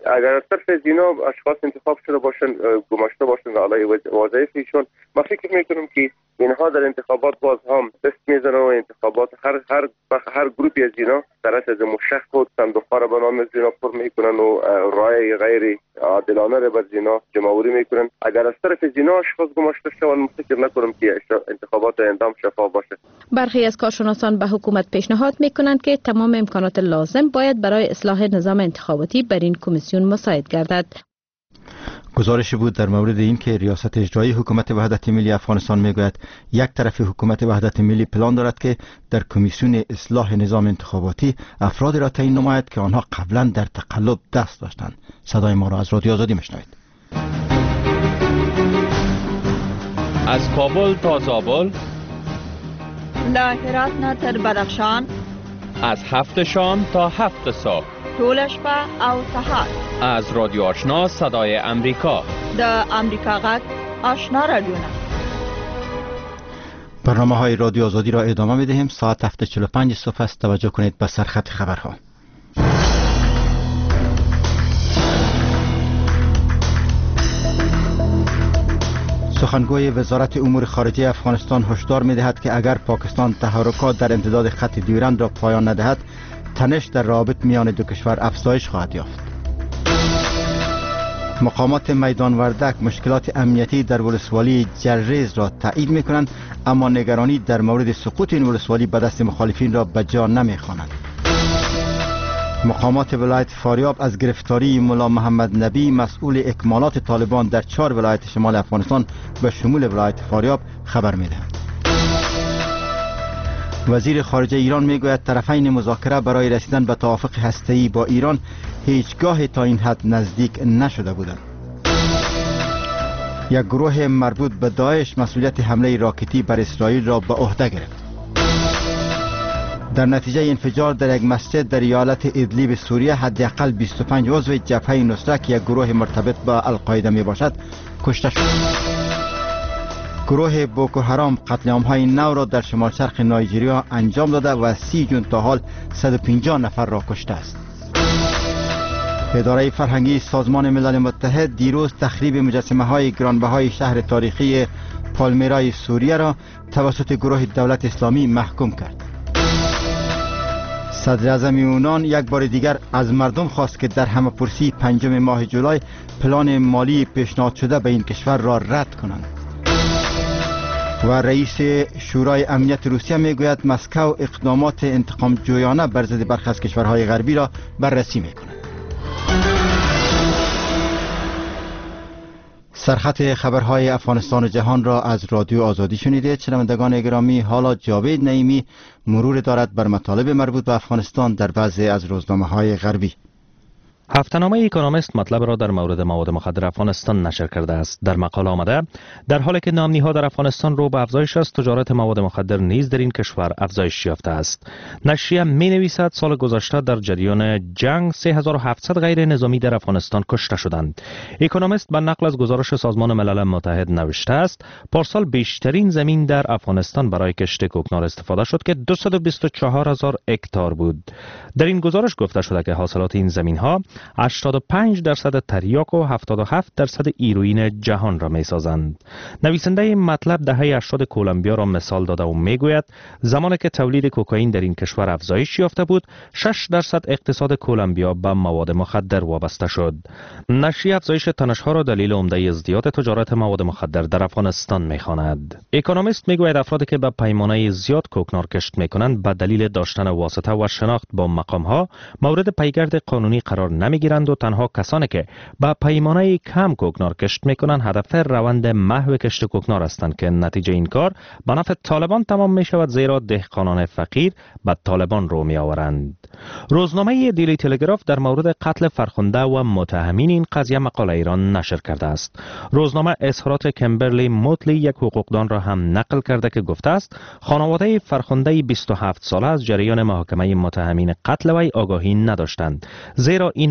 اگر صرف از اینا اشخاص انتخاب شده باشن گماشته باشن علی وظایف ایشون، ما فکر میکنم که اینها در انتخابات باز هم دست میزنن و انتخابات هر هر هر گروهی از اینا در از مشخص خود صندوق‌ها را به نام از اینا پر میکنن و رای غیر عادلانه را بر اینا جمعوری میکنن. اگر از طرف از اینا اشخاص گماشته شوند فکر نکنم که انتخابات اندام شفاف باشه. برخی از کارشناسان به حکومت پیشنهاد میکنند که تمام امکانات لازم باید برای اصلاح نظام انتخاباتی بر این کمیسیون مساعد گردد. گزارش بود در مورد این که ریاست اجرایی حکومت وحدت ملی افغانستان میگوید یک طرف حکومت وحدت ملی پلان دارد که در کمیسیون اصلاح نظام انتخاباتی افرادی را تعیین نماید که آنها قبلا در تقلب دست داشتند. صدای ما را از رادیو آزادی میشنوید. از کابل تا زابل، له هرات نه تر بدخشان، از هفت شام تا هفت صبح، ټول شپه او سهار، از رادیو آشنا صدای امریکا، د امریکا غږ آشنا رادیونا. برنامه های رادیو آزادی را ادامه می دهیم. ساعت هفت و چهل و پنج صبح است. توجه کنید به سرخط خبرها. سخنگوی وزارت امور خارجه افغانستان هشدار می دهد که اگر پاکستان تحرکات در امتداد خط دیورند را پایان ندهد، تنش در روابط میان دو کشور افزایش خواهد یافت. مقامات میدان وردک مشکلات امنیتی در ولسوالی جرریز را تایید می کنند، اما نگرانی در مورد سقوط این ولسوالی به دست مخالفین را به جا نمی خوانند. مقامات ولایت فاریاب از گرفتاری ملا محمد نبی مسئول اکمالات طالبان در چهار ولایت شمال افغانستان به شمول ولایت فاریاب خبر می دهند. وزیر خارجه ایران می گوید طرفین مذاکره برای رسیدن به توافق هسته‌ای با ایران هیچگاه تا این حد نزدیک نشده بودند. یک گروه مربوط به داعش مسئولیت حمله راکتی بر اسرائیل را به عهده گرفت. در نتیجه انفجار در یک مسجد در ایالت ادلیب سوریه حداقل بیست و پنج عضو جبهه نصره که یک گروه مرتبط با القاعده می باشد کشته شد. گروه بوکو حرام قتل عام‌های نو را در شمال شرق نایجریا انجام داده و سی جون تا حال صد و پنجاه نفر را کشته است. اداره فرهنگی سازمان ملل متحد دیروز تخریب مجسمه های گرانبهای شهر تاریخی پالمیرای سوریه را توسط گروه دولت اسلامی محکوم کرد. صدر اعظم یونان یک بار دیگر از مردم خواست که در همه‌پرسی پنجم ماه جولای پلان مالی پیشنهاد شده به این کشور را رد کنند. و رئیس شورای امنیت روسیه میگوید مسکو اقدامات انتقام جویانه بر ضد برخی از کشورهای غربی را بررسی میکند. سرخط خبرهای افغانستان و جهان را از رادیو آزادی شنیدید. شنوندگان گرامی، حالا جاوید نعیمی مرور دارد بر مطالب مربوط به افغانستان در بعضی از روزنامه‌های غربی. هفته‌نامه اکونومیست مطلب را در مورد مواد مخدر افغانستان نشر کرده است. در مقاله آمده در حالی که نامنی‌ها در افغانستان رو به افزایش است، تجارت مواد مخدر نیز در این کشور افزایش یافته است. نشریه می‌نویسد سال گذشته در جریان جنگ سه هزار و هفتصد غیر نظامی در افغانستان کشته شدند. اکونومیست به نقل از گزارش سازمان ملل متحد نوشته است پارسال بیشترین زمین در افغانستان برای کشت کوکنار استفاده شد که دویست و بیست و چهار هزار هکتار بود. در این گزارش گفته شده که حاصلات این زمین‌ها هشتاد و پنج درصد تریاک و هفتاد و هفت درصد هیروئین جهان را می سازند. نویسنده این مطلب دهه هشتاد کلمبیا را مثال داده و می گوید زمانی که تولید کوکائین در این کشور افزایش یافته بود، شش درصد اقتصاد کلمبیا به مواد مخدر وابسته شد. نشریه افزایش تنش‌ها را دلیل عمده ازدیاد تجارت مواد مخدر در افغانستان می خواند. اکونومیست می گوید افرادی که به پیمانه زیاد کوکنار کشت می کنند به دلیل داشتن واسطه و شناخت با مقام‌ها مورد پیگرد قانونی قرار نمیگیرند و تنها کسانی که با پیمانه کم کوکنار کشت میکنند هدف روند محو کشت کوکنار هستند که نتیجه این کار به نفع طالبان تمام می شود، زیرا دهقانان فقیر به طالبان رو می آورند. روزنامه دیلی تلگراف در مورد قتل فرخنده و متهمین این قضیه مقاله ایران نشر کرده است. روزنامه اظهارات کمبرلی موتلی یک حقوقدان را هم نقل کرده که گفته است خانواده فرخنده بیست و هفت ساله از جریان محاکمه متهمین قتل وی آگاهی نداشتند، زیرا این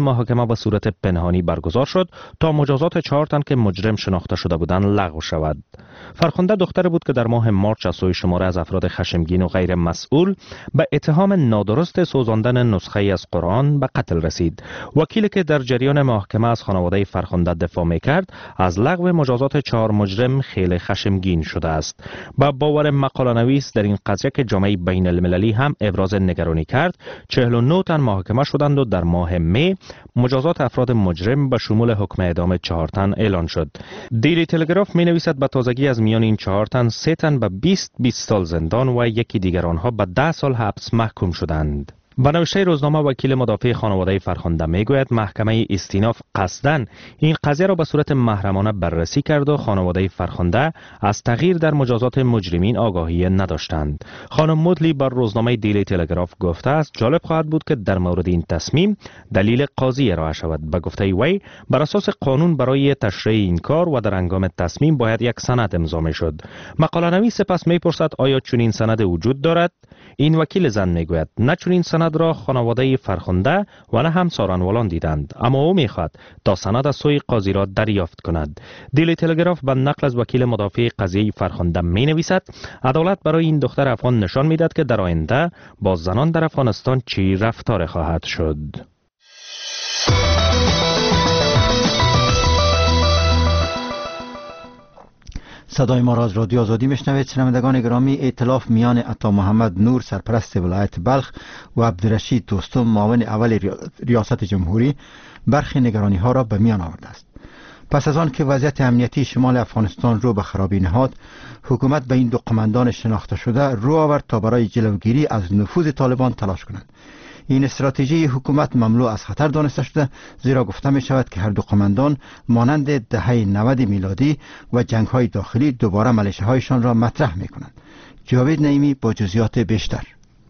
محاکمه به صورت پنهانی برگزار شد تا مجازات چهار تن که مجرم شناخته شده بودند لغو شود. فرخنده دختر بود که در ماه مارچ از سوی شماره از افراد خشمگین و غیر مسئول به اتهام نادرست سوزاندن نسخه از قرآن به قتل رسید. وکیلی که در جریان محاکمه از خانواده فرخنده دفاع می‌کرد از لغو مجازات چهار مجرم خیلی خشمگین شده است. با باور مقاله نویس در این قضیه که جامعه بین المللی هم ابراز نگرانی کرد، چهل و نه تن محاکمه شدند و در ماه می مجازات افراد مجرم به شمول حکم اعدام چهار تن اعلان شد. دیلی تلگراف می نویسد به تازگی از میان این چهار تن سه تن به بیست بیست سال زندان و یکی دیگر آنها به ده سال حبس محکوم شدند. با نوشته روزنامه وکیل مدافع خانواده فرخنده میگوید محکمه استیناف قصداً این قضیه را به صورت محرمانه بررسی کرد و خانواده فرخنده از تغییر در مجازات مجرمین آگاهی نداشتند. خانم مودلی بر روزنامه دیلی تلگراف گفته است جالب خواهد بود که در مورد این تصمیم دلیل قاضی ارائه شود. به گفته وی بر اساس قانون برای تشریع این کار و در هنگام تصمیم باید یک سند امضا میشد. مقاله نویس سپس میپرسد آیا چنین سند وجود دارد؟ این وکیل زن میگوید نه چنین سند را خانواده فرخنده و نه همسالان دیدند، اما او میخواد تا سند از سوی قاضی را دریافت کند. دیلی تلگراف به نقل از وکیل مدافع قضیه فرخنده می نویسد عدالت برای این دختر افغان نشان میدهد که در آینده با زنان در افغانستان چی رفتار خواهد شد. صدای ما را از رادیو آزادی میشنوید. شنوندگان گرامی، ائتلاف میان عطا محمد نور سرپرست ولایت بلخ و عبدالرشید دوستم معاون اول ریاست جمهوری برخی نگرانی ها را به میان آورده است. پس از آن که وضعیت امنیتی شمال افغانستان رو به خرابی نهاد، حکومت به این دو قماندان شناخته شده رو آورد تا برای جلوگیری از نفوذ طالبان تلاش کنند. این استراتژی حکومت مملو از خطر دانسته شده، زیرا گفته می شود که هر دو قماندان مانند دهه نود میلادی و جنگ های داخلی دوباره ملیشه هایشان را مطرح می کنند. جاوید نعیمی با جزئیات بیشتر.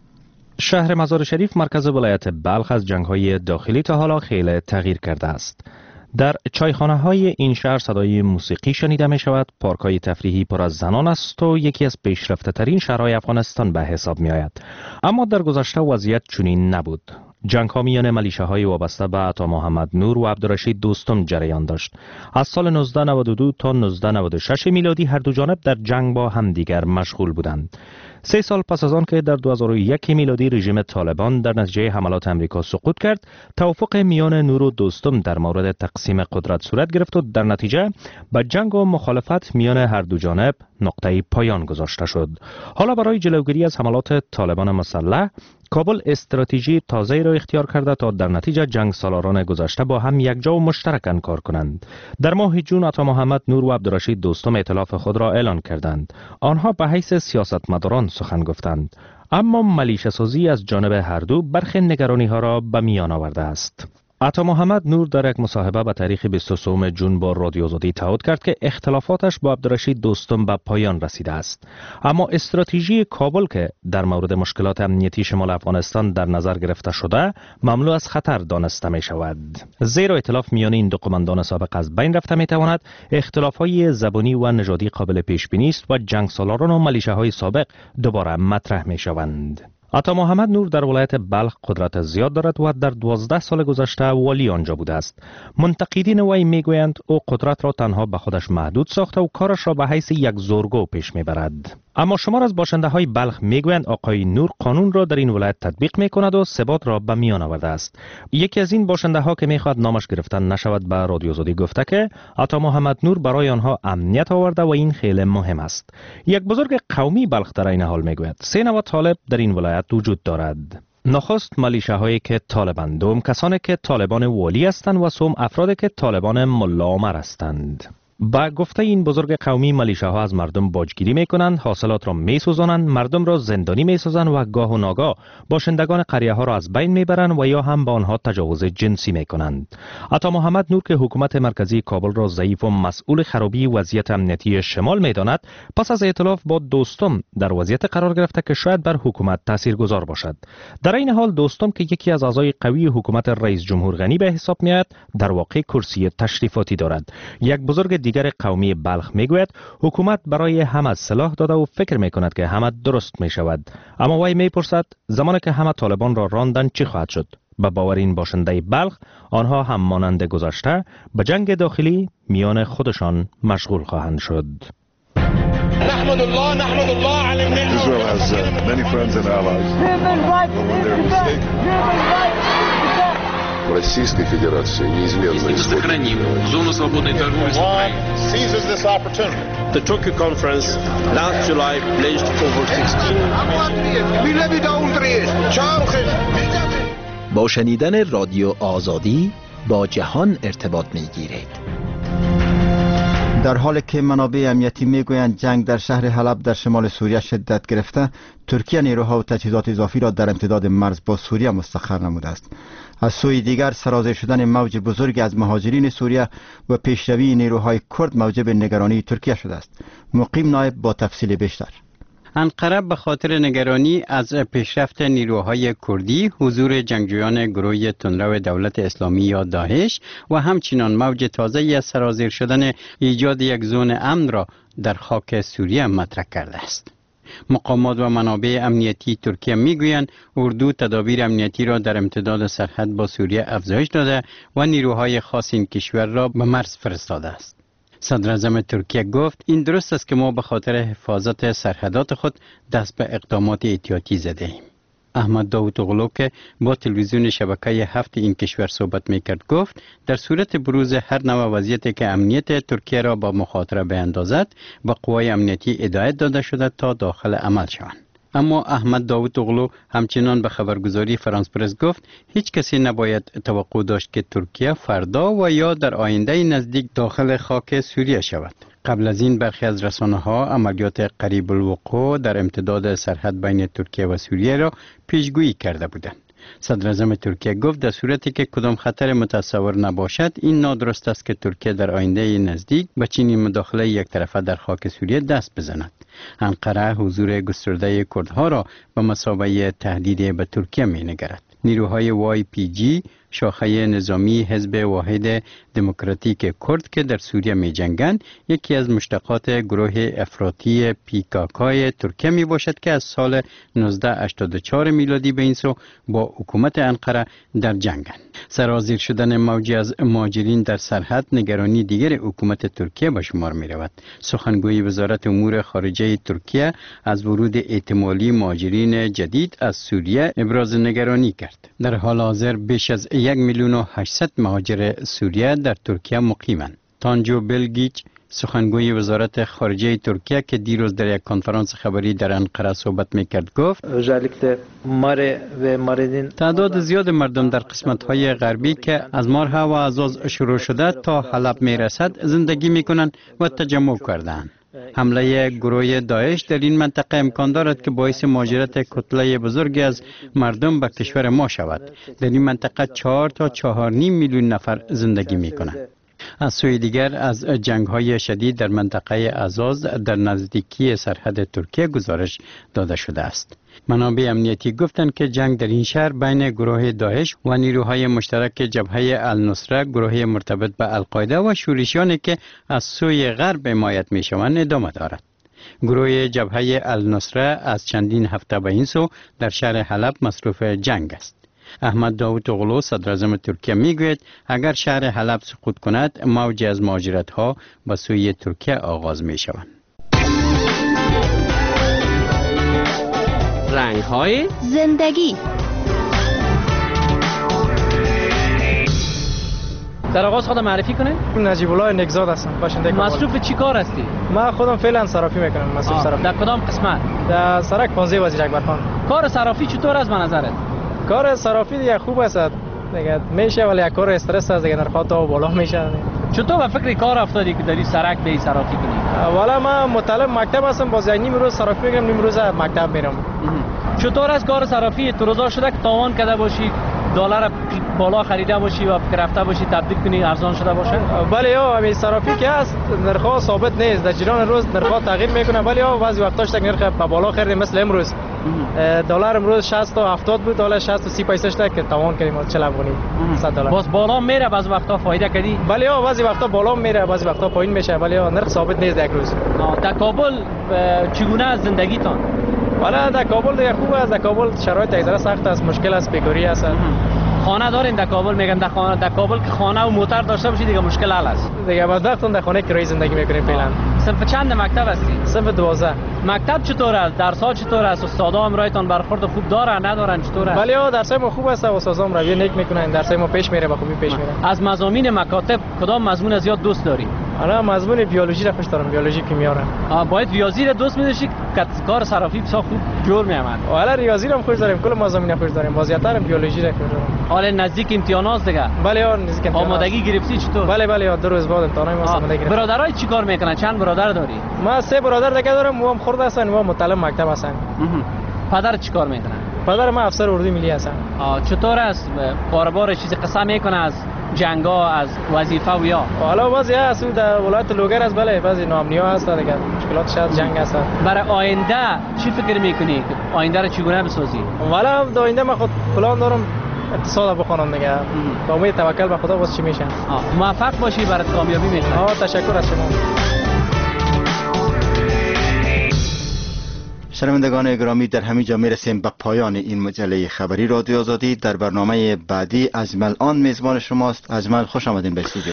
شهر مزار شریف مرکز ولایت بلخ از جنگ های داخلی تا حالا خیلی تغییر کرده است. در چایخانه های این شهر صدای موسیقی شنیده می شود، پارک های تفریحی پر از زنان است و یکی از پیشرفته ترین شهرهای افغانستان به حساب می آید. اما در گذشته وضعیت چنین نبود. جنگ ها میان ملیشه های وابسته به عطا محمد نور و عبدالرشید دوستم جریان داشت. از سال نوزده نود و دو تا نوزده نود و شش میلادی هر دو جانب در جنگ با همدیگر مشغول بودند. سه سال پس از آن که در دو هزار و یک میلادی رژیم طالبان در نتیجه حملات امریکا سقوط کرد، توافق میان نور و دوستم در مورد تقسیم قدرت صورت گرفت و در نتیجه به جنگ و مخالفت میان هر دو جانب نقطه پایان گذاشته شد. حالا برای جلوگیری از حملات طالبان مسلح، کابل استراتژی تازه‌ای را اختیار کرده تا در نتیجه جنگ سالاران گذشته با هم یکجا و مشترکاً کار کنند. در ماه جون عطا محمد نور و عبدالرشید دوستم ائتلاف خود را اعلان کردند. آنها به حیث سیاستمداران سخن گفتند، اما ملیشه سازی از جانب هر دو برخی نگرانی ها را به میان آورده است. عطا محمد نور در یک مصاحبه به تاریخ بیست و سه جون با رادیو آزادی تعهد کرد که اختلافاتش با عبدالرشید دوستم به پایان رسیده است. اما استراتژی کابل که در مورد مشکلات امنیتی شمال افغانستان در نظر گرفته شده، مملو از خطر دانسته می شود. زیرا ائتلاف میان این دو قماندان سابق از بین رفته می تواند اختلافات زبانی و نژادی قابل پیش بینی است و جنگ سالاران و ملیشه های سابق دوباره مطرح می شوند. عطا محمد نور در ولایت بلخ قدرت زیاد دارد و در دوازده سال گذشته والی آنجا بوده است. منتقدین وی میگویند او قدرت را تنها به خودش محدود ساخته و کارش را به حیث یک زورگو پیش میبرد. اما شمار از باشنده های بلخ میگویند آقای نور قانون را در این ولایت تطبیق میکند و ثبات را به میان آورده است. یکی از این باشنده ها که میخواد نامش گرفتن نشود به رادیو آزادی گفته که عطا محمد نور برای آنها امنیت آورده و این خیلی مهم است. یک بزرگ قومی بلخ در این حال میگوید سه نوع طالب در این ولایت وجود دارد. نخست ملیشه هایی که طالبان، دوم کسانی که طالبان والی هستند و سوم افرادی که طالبان ملا عمر هستند. با گفته این بزرگ قومی ملیشه ها از مردم باجگیری می کنند، حاصلات را می سوزانند، مردم را زندانی می سازند و گاه و ناگاه باشندگان قریه ها را از بین می برند و یا هم با آنها تجاوز جنسی می کنند. عطا محمد نور که حکومت مرکزی کابل را ضعیف و مسئول خرابی وضعیت امنیتی شمال می داند، پس از ائتلاف با دوستم در وضعیت قرار گرفته که شاید بر حکومت تاثیرگذار باشد. در این حال دوستم که یکی از اعضای قوی حکومت رئیس جمهور غنی به حساب می آید، در واقع کرسی تشریفاتی دارد. یک بزرگ دیگر قومی بلخ میگوید حکومت برای همه سلاح داده و فکر میکند که همه درست میشود. اما وی میپرسد زمانی که همه طالبان را راندن چی خواهد شد؟ به باور این باشنده بلخ آنها هم مانند گذشته به جنگ داخلی میان خودشان مشغول خواهند شد. نحمد الله نحمد الله على النعمة. Israel has uh, many friends and allies. Российской Федерации неизменно сохраним зону свободной торговли с Украиной. Seizes this opportunity. The Tokyo conference last July pledged over sixteen. با شنیدن رادیو آزادی با جهان ارتباط میگیرید. در حالی که منابع امنیتی میگویند جنگ در شهر حلب در شمال سوریه شدت گرفته، ترکیه نیروها و تجهیزات اضافی را در امتداد مرز با سوریه مستقر نموده است. از سوی دیگر سرازیر شدن موج بزرگی از مهاجرین سوریه و پیشروی نیروهای کرد موجب نگرانی ترکیه شده است. مقیم نایب با تفصیل بیشتر. انقره به خاطر نگرانی از پیشرفت نیروهای کردی، حضور جنگجویان گروه تندرو دولت اسلامی یا داعش و همچنین موج تازه‌ای از سرازیر شدن ایجاد یک زون امن را در خاک سوریه مطرح کرده است. مقامات و منابع امنیتی ترکیه میگویند اردو تدابیر امنیتی را در امتداد سرحد با سوریه افزایش داده و نیروهای خاص این کشور را به مرز فرستاده است. صدر اعظم ترکیه گفت این درست است که ما به خاطر حفاظت سرحدات خود دست به اقدامات احتیاطی زده ایم. احمد داوطوغلو که با تلویزیون شبکه هفت این کشور صحبت میکرد گفت در صورت بروز هر نوع وضعیتی که امنیت ترکیه را با مخاطره بیندازد با قوای امنیتی هدایت داده شده تا داخل عمل شوند. اما احمد داوطوغلو همچنان به خبرگزاری فرانس پرس گفت هیچ کسی نباید توقع داشت که ترکیه فردا و یا در آینده نزدیک داخل خاک سوریه شود. قبل از این برخی از رسانه‌ها عملیات قریب الوقوع در امتداد سرحد بین ترکیه و سوریه را پیشگویی کرده بودند. صدر اعظم ترکیه گفت در صورتی که کدام خطر متصور نباشد این نادرست است که ترکیه در آینده نزدیک به چنین مداخله یک طرفه در خاک سوریه دست بزند. انقره حضور گسترده کردها را به مثابه تهدید به ترکیه می‌نگرد. نیروهای وای پی جی شاخه نظامی حزب واحد دموکراتیک کرد که در سوریه می جنگند یکی از مشتقات گروه افراطی پیکاکای ترکیه می باشد که از سال نوزده هشتاد و چهار میلادی به این سو با حکومت انقره در جنگند. سرازیر شدن موجی از مهاجرین در سرحد نگرانی دیگر حکومت ترکیه به شمار می رود. سخنگوی وزارت امور خارجه ترکیه از ورود احتمالی مهاجرین جدید از سوریه ابراز نگرانی کرد. در حال حاضر بیش از یک میلیون و هشتصد مهاجر سوریه در ترکیه مقیمند. تانجو بلگیچ سخنگوی وزارت خارجه ترکیه که دیروز در یک کنفرانس خبری در انقره صحبت میکرد گفت تعداد زیاد مردم در قسمت‌های غربی که از مارها و عزاز شروع شده تا حلب میرسد زندگی میکنند و تجمع کردند. حمله گروه داعش در این منطقه امکان دارد که باعث مهاجرت کتله بزرگی از مردم به کشور ما شود. در این منطقه چهار تا چهار نیم میلیون نفر زندگی می کنند. از سوی دیگر از جنگ‌های شدید در منطقه عزاز در نزدیکی سرحد ترکیه گزارش داده شده است. منابع امنیتی گفتند که جنگ در این شهر بین گروه داعش و نیروهای مشترک جبهه النصره، گروه مرتبط به القاعده و شورشیانی که از سوی غرب حمایت می‌شوند ادامه دارد. گروه جبهه النصره از چندین هفته به این سو در شهر حلب مصروف جنگ است. احمد داوطوغلو صدر اعظم ترکیه میگوید اگر شهر حلب سقوط کند موج از مهاجرت ها به سوی ترکیه آغاز می شوند. رنگ های زندگی. در آغاز خودم معرفی کنه؟ نجیب الله نگزاد هستم، باشنده کابل. مصروف چی کار هستی؟ من خودم فعلا صرافی میکنم. مصروف صرافی. در کدام قسمت؟ در سرک پانزده وزیر اکبرخان. کار صرافی چطور از منظرت؟ کار صرافی دیگه خوب است دیگه، میشه ولی یک کار استرس است دیگه، نرخ تا بالا میشه. چطور به فکر کار افتادی که داری سرک به صرافی کنی؟ والا من مطالب مکتب هستم، باز نیم روز صرافی میگم، نیم روز مکتب میرم. چطور از کار صرافی تو روزا شده که تاوان کرده باشی، دلار بالا خریده باشی و فکر رفته باشی تبدیل کنی ارزان شده باشه؟ بله یا همین صرافی که هست نرخ ثابت نیست، در جریان روز نرخ تغییر میکنه. ولی یا بعضی وقتاش تک نرخ به بالا خریدیم، مثل امروز دلار امروز شصت تا هفتاد بود، حالا شصت و سی پیسه شده که تاوان کردیم چهل افغانی صد دلار. باز بالا میره، بعضی وقتا فایده کردی؟ بله یا بعضی وقتا بالا میره، بعضی وقتا پایین میشه، ولی یا نرخ ثابت نیست یک روز. در کابل چگونه از زندگیتان؟ والا در کابل دیگه خوب است. در کابل شرایط یک ذره سخت است، مشکل است، بیکاری است. خانه دارین در کابل؟ میگن در خانه در کابل که خانه و موتر داشته باشی دیگه مشکل حل است. دیگه بدبختون در خانه کرایه زندگی میکنیم فعلا. صنف چند مکتب هستی؟ صنف دوازده. مکتب چطور است؟ درس‌ها چطور است؟ استادا امرایتان برخورد خوب دارن ندارن چطور است؟ بله ها درسای ما خوب است و استادام رویه نیک میکنن. درسای ما پیش میره با خوبی پیش میره. از مضامین مکاتب کدام مضمون از زیاد دوست داری؟ انا مضمون بیولوژی را خوش دارم، بیولوژی کیمیا را. باید ریاضی را دوست می‌داشتی که کار صرافی بسا خوب جور میامد. حالا ریاضی را خوش داریم، کل مضامین خوش داریم. بازیاتر بیولوژی را خوش دارم. حالا نزدیک امتحانات دیگه. بله ها نزدیک امتحانات. آمادگی گرفتی چطور؟ بله بله دو روز بعد امتحانای ما آمادگی گرفتیم. برادرای چی کار میکنن؟ چند برادر داری؟ ما سه برادر دیگه دارم، و هم خرد هستن و متعلم مکتب هستن. پدر چی کار میکنه؟ پدر ما افسر اردوی ملی هستن. چطور است کاربار چیز قسم میکنه از جنگا از وظیفه و یا حالا بعضی هست در ولایت لوگر است، بله بعضی نامنیا هست دیگه مشکلات شاید جنگ هست. برای آینده چی فکر میکنی؟ آینده رو چگونه بسازی؟ والا در آینده من خود پلان دارم اقتصاد بخونم دیگه. با امید توکل به خدا باز چی میشه. موفق باشی برای کامیابی میکنم. آه تشکر از شما. شنوندگان گرامی در همین جا میرسیم به پایان این مجله خبری رادیو آزادی. در برنامه بعدی اجمل آن میزبان شماست. اجمل خوش آمدین به استودیو.